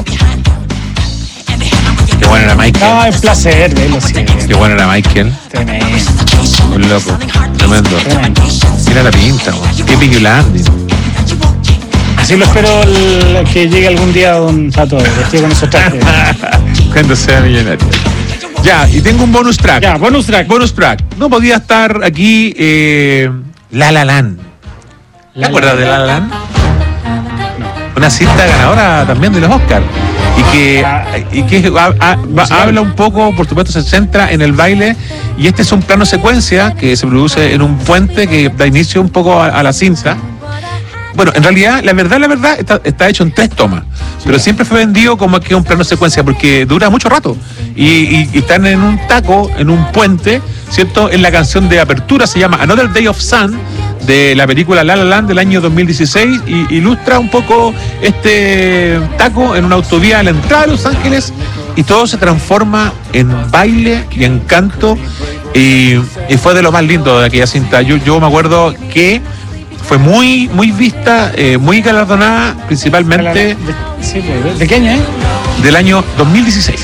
[SPEAKER 15] Qué bueno era Michael.
[SPEAKER 14] No, es placer verlo siempre.
[SPEAKER 15] Qué bueno era Michael.
[SPEAKER 14] Tremendo.
[SPEAKER 15] Un loco. Tremendo. Mira la pinta, qué piquilante.
[SPEAKER 14] Así lo espero que llegue algún día Don Tato, que esté con esos trajes.
[SPEAKER 15] Cuando sea millonario. Ya, y tengo un bonus track.
[SPEAKER 14] Ya, bonus track.
[SPEAKER 15] No podía estar aquí La La Land. ¿Te acuerdas de La La Land? Una cinta ganadora también de los Oscars. Y que habla un poco, por supuesto, se centra en el baile. Y este es un plano secuencia que se produce en un puente que da inicio un poco a la cinta. Bueno, en realidad, la verdad, está hecho en 3 tomas. Pero siempre fue vendido como que es un plano secuencia porque dura mucho rato. Y están en un taco, en un puente, ¿cierto? En la canción de apertura se llama Another Day of Sun, de la película La La Land del año 2016, y ilustra un poco este taco en una autovía a la entrada de Los Ángeles, y todo se transforma en baile y en canto, y fue de lo más lindo de aquella cinta. Yo me acuerdo que fue muy muy vista, muy galardonada, principalmente...
[SPEAKER 14] ¿De qué año,
[SPEAKER 15] Del año 2016.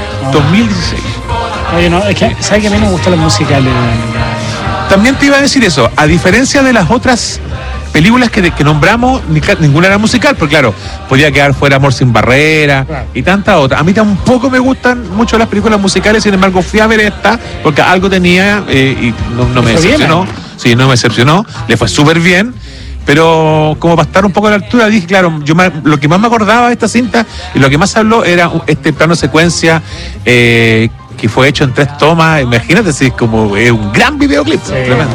[SPEAKER 15] 2016.
[SPEAKER 14] Oye, no, es que, ¿sabes que a mí no me gustan los musicales?
[SPEAKER 15] También te iba a decir eso, a diferencia de las otras películas que nombramos, ninguna era musical, porque claro, podía quedar fuera Amor sin Barrera, claro, y tantas otras. A mí tampoco me gustan mucho las películas musicales, sin embargo fui a ver esta, porque algo tenía y no me decepcionó. Sí, no me decepcionó, le fue súper bien, pero como para estar un poco a la altura, dije, claro, lo que más me acordaba de esta cinta y lo que más habló era este plano secuencia que fue hecho en 3 tomas. Imagínate, si es como un gran videoclip. Sí, tremendo.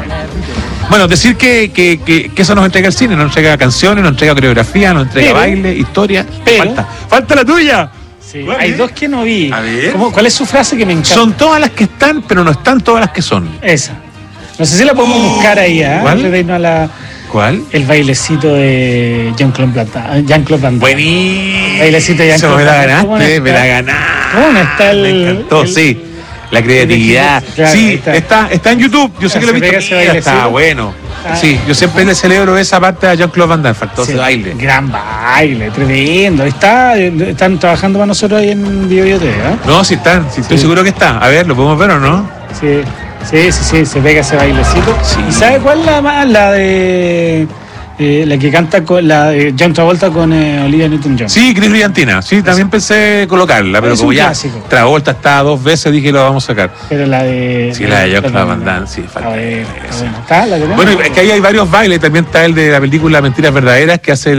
[SPEAKER 15] Bueno, decir que eso nos entrega el cine, nos entrega canciones, nos entrega coreografía, nos entrega baile, historia. Falta la tuya.
[SPEAKER 14] Sí, bueno, hay 2 que no vi. A ver. ¿Cuál es su frase que me encanta?
[SPEAKER 15] Son todas las que están, pero no están todas las que son.
[SPEAKER 14] Esa. No sé si la podemos buscar ahí, ¿eh?
[SPEAKER 15] ¿Cuál?
[SPEAKER 14] El bailecito de Jean-Claude Van Damme.
[SPEAKER 15] Buenísimo.
[SPEAKER 14] Bailecito de Jean-Claude Van
[SPEAKER 15] Damme. Me la ganaste.
[SPEAKER 14] ¿Cómo está
[SPEAKER 15] Me encantó, sí. La creatividad.
[SPEAKER 14] Claro,
[SPEAKER 15] sí, está en YouTube. Yo sé que lo he visto. Está bueno. Sí, yo siempre le celebro esa parte a Jean-Claude Van Damme. Faltó ese baile.
[SPEAKER 14] Gran baile, tremendo. Están trabajando para nosotros ahí en Bio TV, ¿eh?
[SPEAKER 15] No, sí están. Sí, estoy seguro que está. A ver, ¿lo podemos ver o no?
[SPEAKER 14] Sí. Sí, se pega ese bailecito. Sí. ¿Y sabe cuál es la de la que canta con la de John Travolta con Olivia Newton-John?
[SPEAKER 15] Sí, Chris Brillantina. Sí, también pensé colocarla, pero como ya Travolta está 2 veces, dije lo vamos a sacar.
[SPEAKER 14] Pero la de...
[SPEAKER 15] Sí, la de Jean-Claude Van Damme, sí, falta.
[SPEAKER 14] ¿Está? ¿La tenemos?
[SPEAKER 15] Bueno, es que ahí hay varios bailes. También está el de la película Mentiras Verdaderas, que hace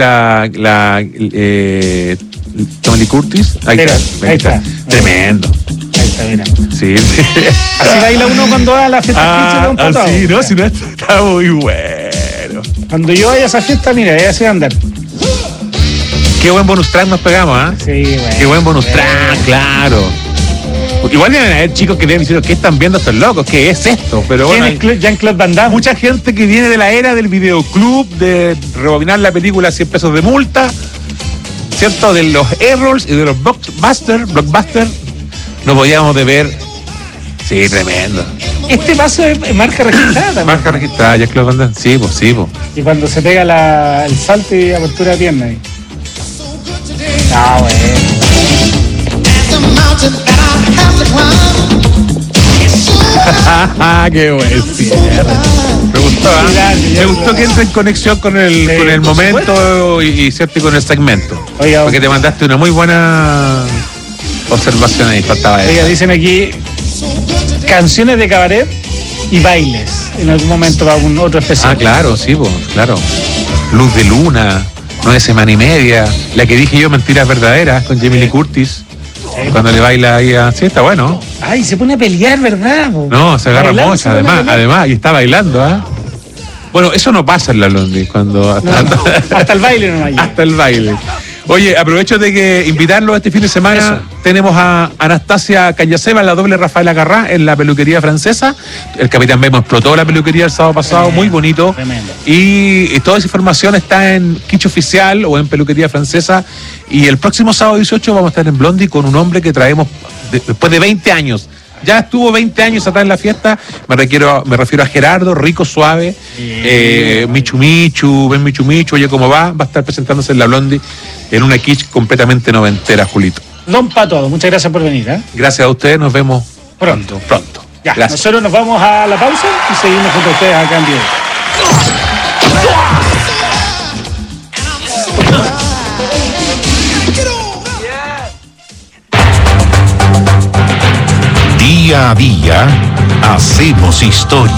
[SPEAKER 15] Tony Curtis. Ahí está. Tremendo.
[SPEAKER 14] Mira.
[SPEAKER 15] Sí.
[SPEAKER 14] Así baila uno cuando va a la fiesta de un patado.
[SPEAKER 15] Sí, no, si no está muy bueno.
[SPEAKER 14] Cuando yo vaya a esa fiesta, mira, así va a andar.
[SPEAKER 15] Qué buen bonus track nos pegamos, ¿ah?
[SPEAKER 14] Sí, bueno.
[SPEAKER 15] Qué buen bonus track, claro. Igual deben haber chicos que deben decir, ¿qué están viendo estos locos? ¿Qué es esto? Pero bueno,
[SPEAKER 14] Jean-Claude Van Damme.
[SPEAKER 15] Mucha gente que viene de la era del videoclub, de rebobinar la película a 100 pesos de multa, ¿cierto? De los errors y de los blockbuster. No podíamos de ver. Sí, tremendo.
[SPEAKER 14] Este paso es marca registrada también.
[SPEAKER 15] Marca registrada, Jean-Claude Van Damme. Sí, pues.
[SPEAKER 14] Y cuando se pega el salto y apertura de pierna ahí. Ah, bueno.
[SPEAKER 15] Qué buen cierre. Me gustó, Me gustó que entre en conexión con el momento y cierto, y con el segmento. Oiga, porque te mandaste una muy buena observación ahí, faltaba eso.
[SPEAKER 14] Oiga, dicen aquí canciones de cabaret y bailes. En algún momento va un otro especial.
[SPEAKER 15] Ah, claro, sí, pues, claro. Luz de Luna, 9 semanas y media, la que dije yo, Mentiras Verdaderas, con Jamie Lee Curtis. Cuando le baila ahí a... Sí, está bueno.
[SPEAKER 14] Ay, se pone a pelear, ¿verdad?
[SPEAKER 15] No, se agarra mocha, además, y está bailando, ¿ah? Bueno, eso no pasa en la Londres, cuando...
[SPEAKER 14] Hasta el baile no hay.
[SPEAKER 15] Hasta el baile. Oye, aprovecho de que invitarlos este fin de semana. Eso. Tenemos a Anastasia Cañaseva, la doble Rafaela Garrá, en la peluquería francesa. El Capitán Memo explotó la peluquería el sábado pasado, muy bonito.
[SPEAKER 14] Tremendo.
[SPEAKER 15] Y toda esa información está en Kitsch Oficial o en Peluquería Francesa. Y el próximo sábado 18 vamos a estar en Blondie con un hombre que traemos después de 20 años. Ya estuvo 20 años atrás en la fiesta. Me refiero a Gerardo, rico, suave. Michu Michu, ven Michu Michu, oye cómo va. Va a estar presentándose en la Blondie en una kitsch completamente noventera, Julito.
[SPEAKER 14] Don Pato, muchas gracias por venir.
[SPEAKER 15] Gracias a ustedes, nos vemos pronto.
[SPEAKER 14] Ya,
[SPEAKER 15] gracias.
[SPEAKER 14] Nosotros nos vamos a la pausa y seguimos junto a ustedes acá en vivo.
[SPEAKER 3] Día a día hacemos historia.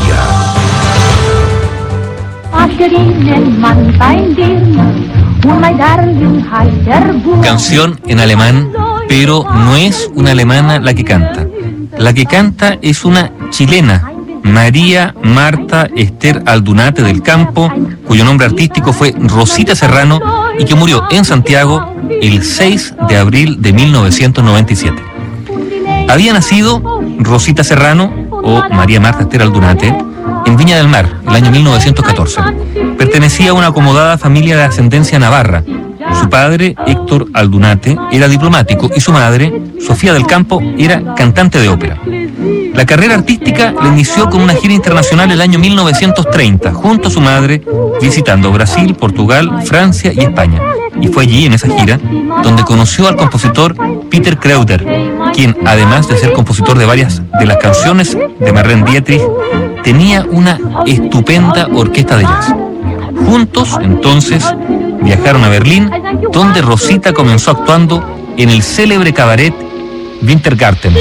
[SPEAKER 17] Canción en alemán, pero no es una alemana la que canta. La que canta es una chilena, María Marta Esther Aldunate del Campo, cuyo nombre artístico fue Rosita Serrano y que murió en Santiago el 6 de abril de 1997. Había nacido Rosita Serrano, o María Marta Esther Aldunate, en Viña del Mar, el año 1914. Pertenecía a una acomodada familia de ascendencia navarra. Su padre, Héctor Aldunate, era diplomático y su madre, Sofía del Campo, era cantante de ópera. La carrera artística la inició con una gira internacional el año 1930, junto a su madre, visitando Brasil, Portugal, Francia y España. Y fue allí, en esa gira, donde conoció al compositor Peter Kreuder, quien, además de ser compositor de varias de las canciones de Marlene Dietrich, tenía una estupenda orquesta de jazz. Juntos, entonces, viajaron a Berlín, donde Rosita comenzó actuando en el célebre cabaret Wintergarten.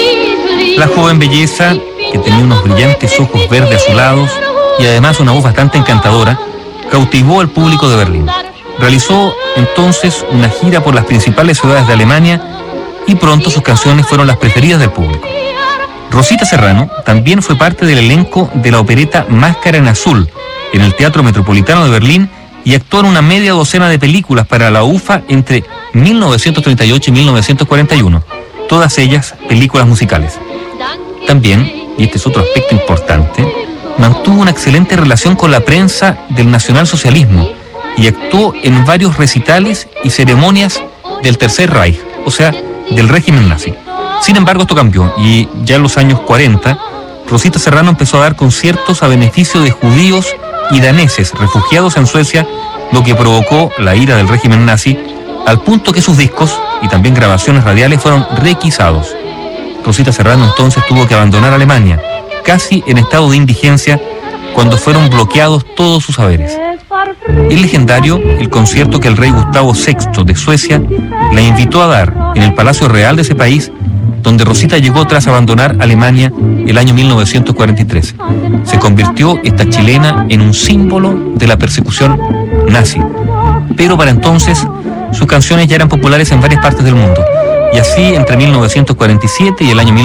[SPEAKER 17] La joven belleza, que tenía unos brillantes ojos verdes azulados y además una voz bastante encantadora, cautivó al público de Berlín. Realizó entonces una gira por las principales ciudades de Alemania y pronto sus canciones fueron las preferidas del público. Rosita Serrano también fue parte del elenco de la opereta Máscara en Azul en el Teatro Metropolitano de Berlín y actuó en una media docena de películas para la UFA entre 1938 y 1941, todas ellas películas musicales. También, y este es otro aspecto importante, mantuvo una excelente relación con la prensa del nacionalsocialismo y actuó en varios recitales y ceremonias del Tercer Reich, o sea, del régimen nazi. Sin embargo, esto cambió y ya en los años 40, Rosita Serrano empezó a dar conciertos a beneficio de judíos y daneses refugiados en Suecia, lo que provocó la ira del régimen nazi, al punto que sus discos y también grabaciones radiales fueron requisados. Rosita Serrano entonces tuvo que abandonar Alemania, casi en estado de indigencia, cuando fueron bloqueados todos sus saberes. Es legendario el concierto que el rey Gustavo VI de Suecia la invitó a dar en el Palacio Real de ese país, donde Rosita llegó tras abandonar Alemania el año 1943. Se convirtió esta chilena en un símbolo de la persecución nazi. Pero para entonces, sus canciones ya eran populares en varias partes del mundo. Y así, entre 1947 y el año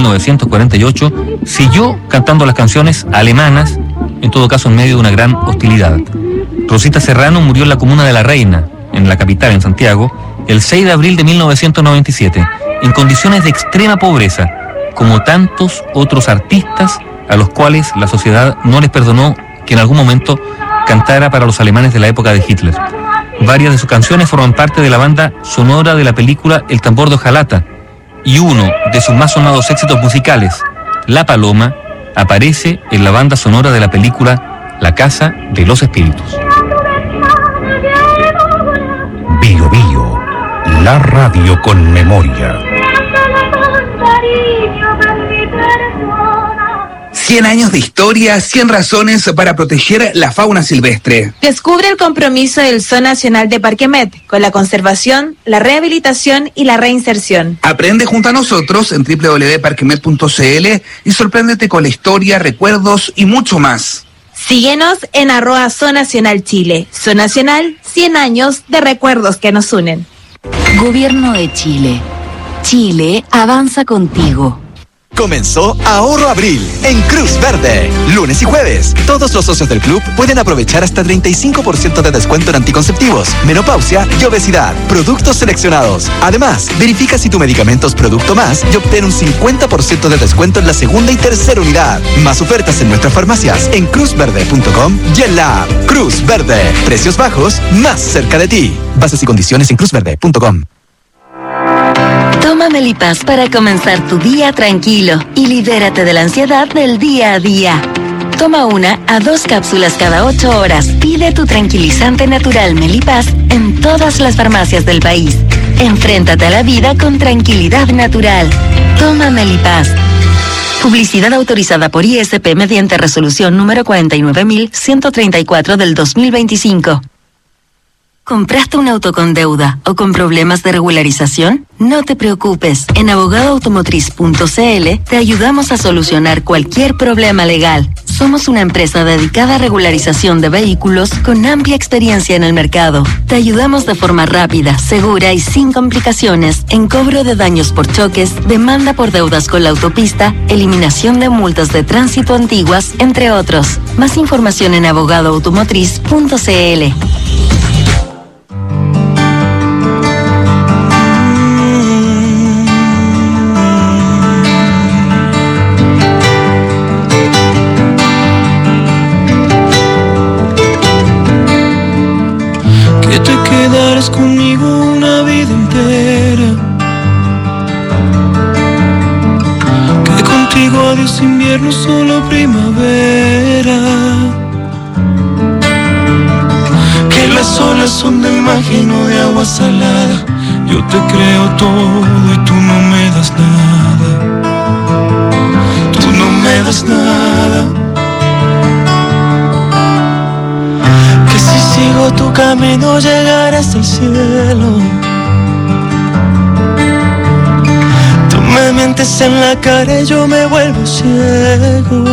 [SPEAKER 17] 1948, siguió cantando las canciones alemanas, en todo caso en medio de una gran hostilidad. Rosita Serrano murió en la comuna de La Reina, en la capital, en Santiago, el 6 de abril de 1997, en condiciones de extrema pobreza, como tantos otros artistas a los cuales la sociedad no les perdonó que en algún momento cantara para los alemanes de la época de Hitler. Varias de sus canciones forman parte de la banda sonora de la película El tambor de Ojalata, y uno de sus más sonados éxitos musicales, La Paloma, aparece en la banda sonora de la película La Casa de los Espíritus.
[SPEAKER 3] Bio Bio, la radio con memoria.
[SPEAKER 10] 100 años de historia, 100 razones para proteger la fauna silvestre.
[SPEAKER 9] Descubre el compromiso del Zoo Nacional de Parquemet con la conservación, la rehabilitación y la reinserción.
[SPEAKER 10] Aprende junto a nosotros en www.parquemet.cl y sorpréndete con la historia, recuerdos y mucho más.
[SPEAKER 9] Síguenos en @Zoo Nacional Chile. Zoo Nacional, 100 años de recuerdos que nos unen.
[SPEAKER 1] Gobierno de Chile. Chile avanza contigo.
[SPEAKER 11] Comenzó Ahorro Abril en Cruz Verde. Lunes y jueves, todos los socios del club pueden aprovechar hasta 35% de descuento en anticonceptivos, menopausia y obesidad. Productos seleccionados. Además, verifica si tu medicamento es Producto Más y obtén un 50% de descuento en la segunda y tercera unidad. Más ofertas en nuestras farmacias en cruzverde.com y en la app. Cruz Verde. Precios bajos, más cerca de ti. Bases y condiciones en cruzverde.com.
[SPEAKER 1] Toma Melipaz para comenzar tu día tranquilo y libérate de la ansiedad del día a día. Toma 1 a 2 cápsulas cada 8 horas. Pide tu tranquilizante natural Melipaz en todas las farmacias del país. Enfréntate a la vida con tranquilidad natural. Toma Melipaz. Publicidad autorizada por ISP mediante resolución número 49134 del 2025. ¿Compraste un auto con deuda o con problemas de regularización? No te preocupes. En abogadoautomotriz.cl te ayudamos a solucionar cualquier problema legal. Somos una empresa dedicada a regularización de vehículos con amplia experiencia en el mercado. Te ayudamos de forma rápida, segura y sin complicaciones en cobro de daños por choques, demanda por deudas con la autopista, eliminación de multas de tránsito antiguas, entre otros. Más información en abogadoautomotriz.cl.
[SPEAKER 18] Conmigo una vida entera, que contigo adiós invierno, solo primavera, que las olas son del mar lleno de agua salada. Yo te creo todo y tú no me das nada, tú no me das nada. Sigo tu camino, llegar hasta el cielo. Tú me mientes en la cara y yo me vuelvo ciego.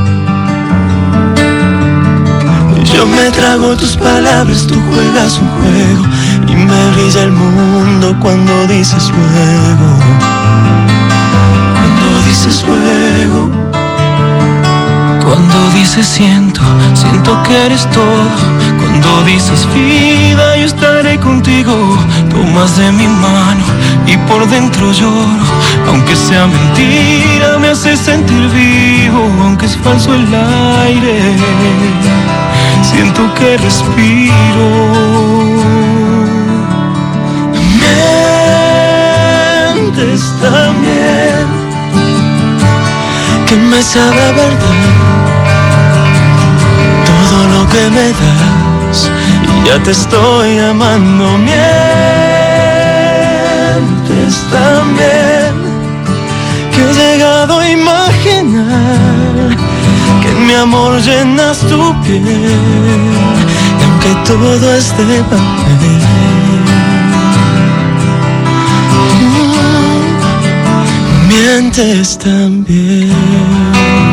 [SPEAKER 18] Yo me trago tus palabras, tú juegas un juego y me brilla el mundo cuando dices luego. Cuando dices luego. Cuando dices siento que eres todo. Cuando dices vida, yo estaré contigo. Tomas de mi mano y por dentro lloro. Aunque sea mentira, me hace sentir vivo. Aunque es falso el aire, siento que respiro. Mientes también, que me sabe a verdad todo lo que me das, y ya te estoy amando. Mientes también, que he llegado a imaginar que en mi amor llenas tu piel, y aunque todo es de papel, mientes también.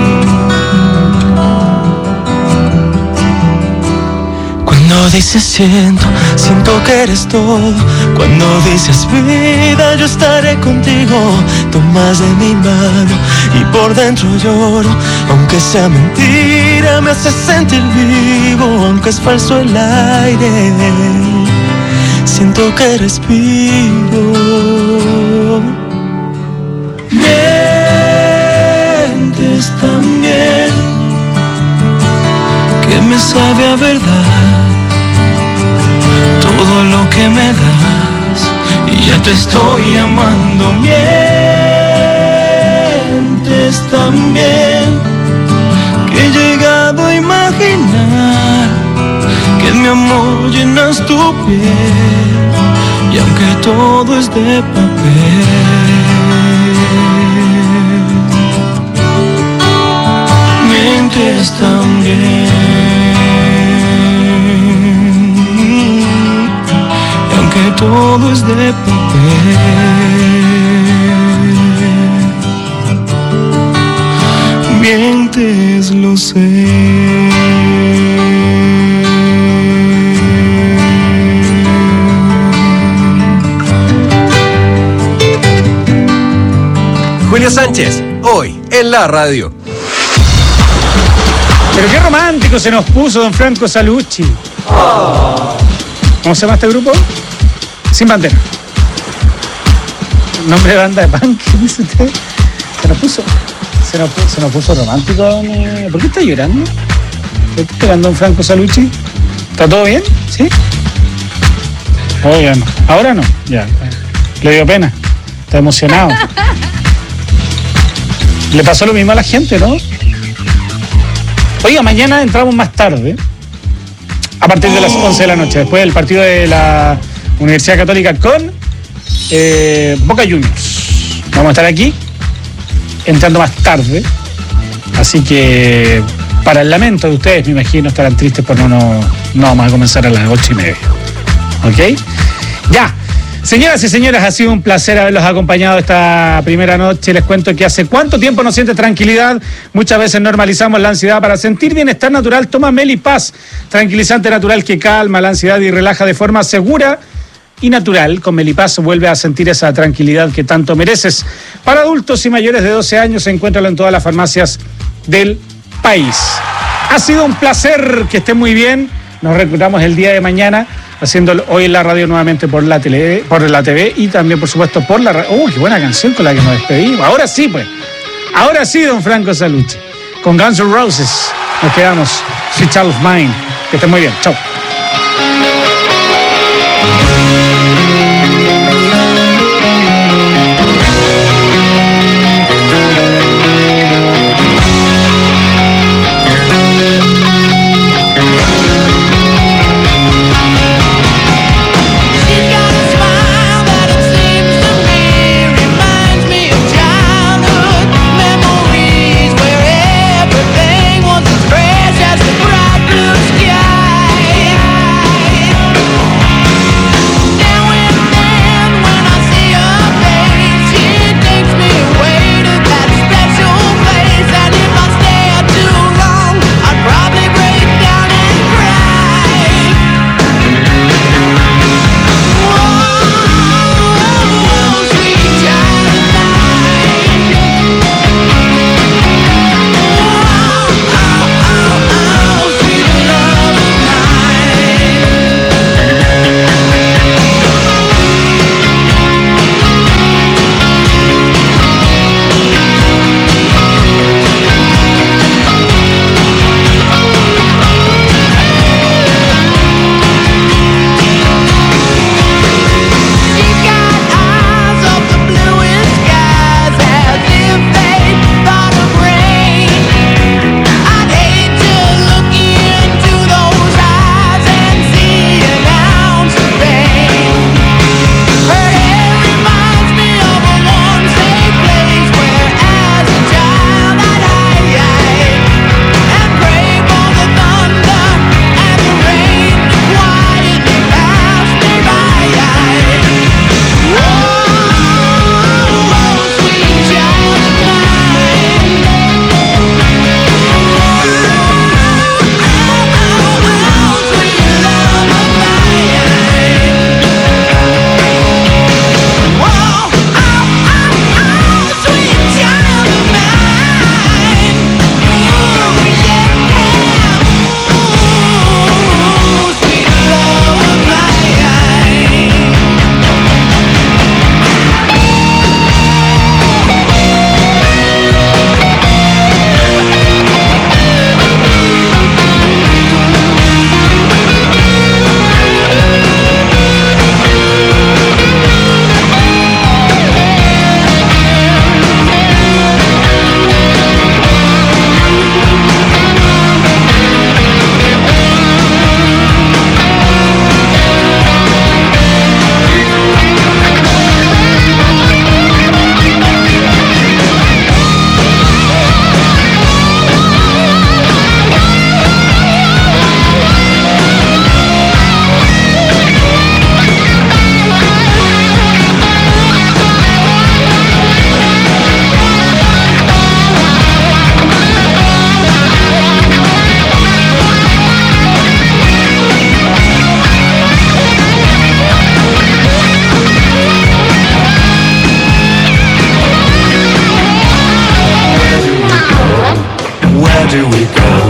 [SPEAKER 18] Cuando dices siento que eres todo. Cuando dices vida, yo estaré contigo. Tomas de mi mano y por dentro lloro. Aunque sea mentira, me hace sentir vivo. Aunque es falso el aire, siento que respiro. Mientes también, que me sabe a verdad todo lo que me das, y ya te estoy amando. Mientes también, que he llegado a imaginar que en mi amor llenas tu piel, y aunque todo es de papel, sientes también. Y aunque todo es de papel, mientes, lo sé.
[SPEAKER 19] Julio Sánchez, hoy en la radio.
[SPEAKER 14] Pero qué romántico se nos puso don Franco Salucci. ¿Cómo se llama este grupo? Sin Bandera. Nombre de banda de punk, dice usted. Se nos puso romántico. ¿Por qué está llorando? ¿Por qué está llorando don Franco Salucci? ¿Está todo bien? ¿Sí? Oh, ya no. Ahora no. Ya. Le dio pena. Está emocionado. Le pasó lo mismo a la gente, ¿no? Oiga, mañana entramos más tarde, a partir de las 11 de la noche, después del partido de la Universidad Católica con Boca Juniors. Vamos a estar aquí, entrando más tarde, así que para el lamento de ustedes, me imagino, estarán tristes por no vamos a comenzar a las 8:30. ¿Ok? Ya. Señoras y señores, ha sido un placer haberlos acompañado esta primera noche. Les cuento que hace cuánto tiempo no sientes tranquilidad. Muchas veces normalizamos la ansiedad. Para sentir bienestar natural, toma Melipaz, tranquilizante natural que calma la ansiedad y relaja de forma segura y natural. Con Melipaz vuelve a sentir esa tranquilidad que tanto mereces. Para adultos y mayores de 12 años, encuéntralo en todas las farmacias del país. Ha sido un placer, que estén muy bien. Nos reclutamos el día de mañana, haciendo hoy en la radio nuevamente por la TV y también, por supuesto, por la radio. ¡Qué buena canción con la que nos despedimos! Ahora sí, pues. Ahora sí, don Franco Salucci. Con Guns N' Roses nos quedamos. Sweet Child of Mine. Que estén muy bien. Chao.
[SPEAKER 13] Everything was as fresh as the bright blue sky.
[SPEAKER 18] do we go?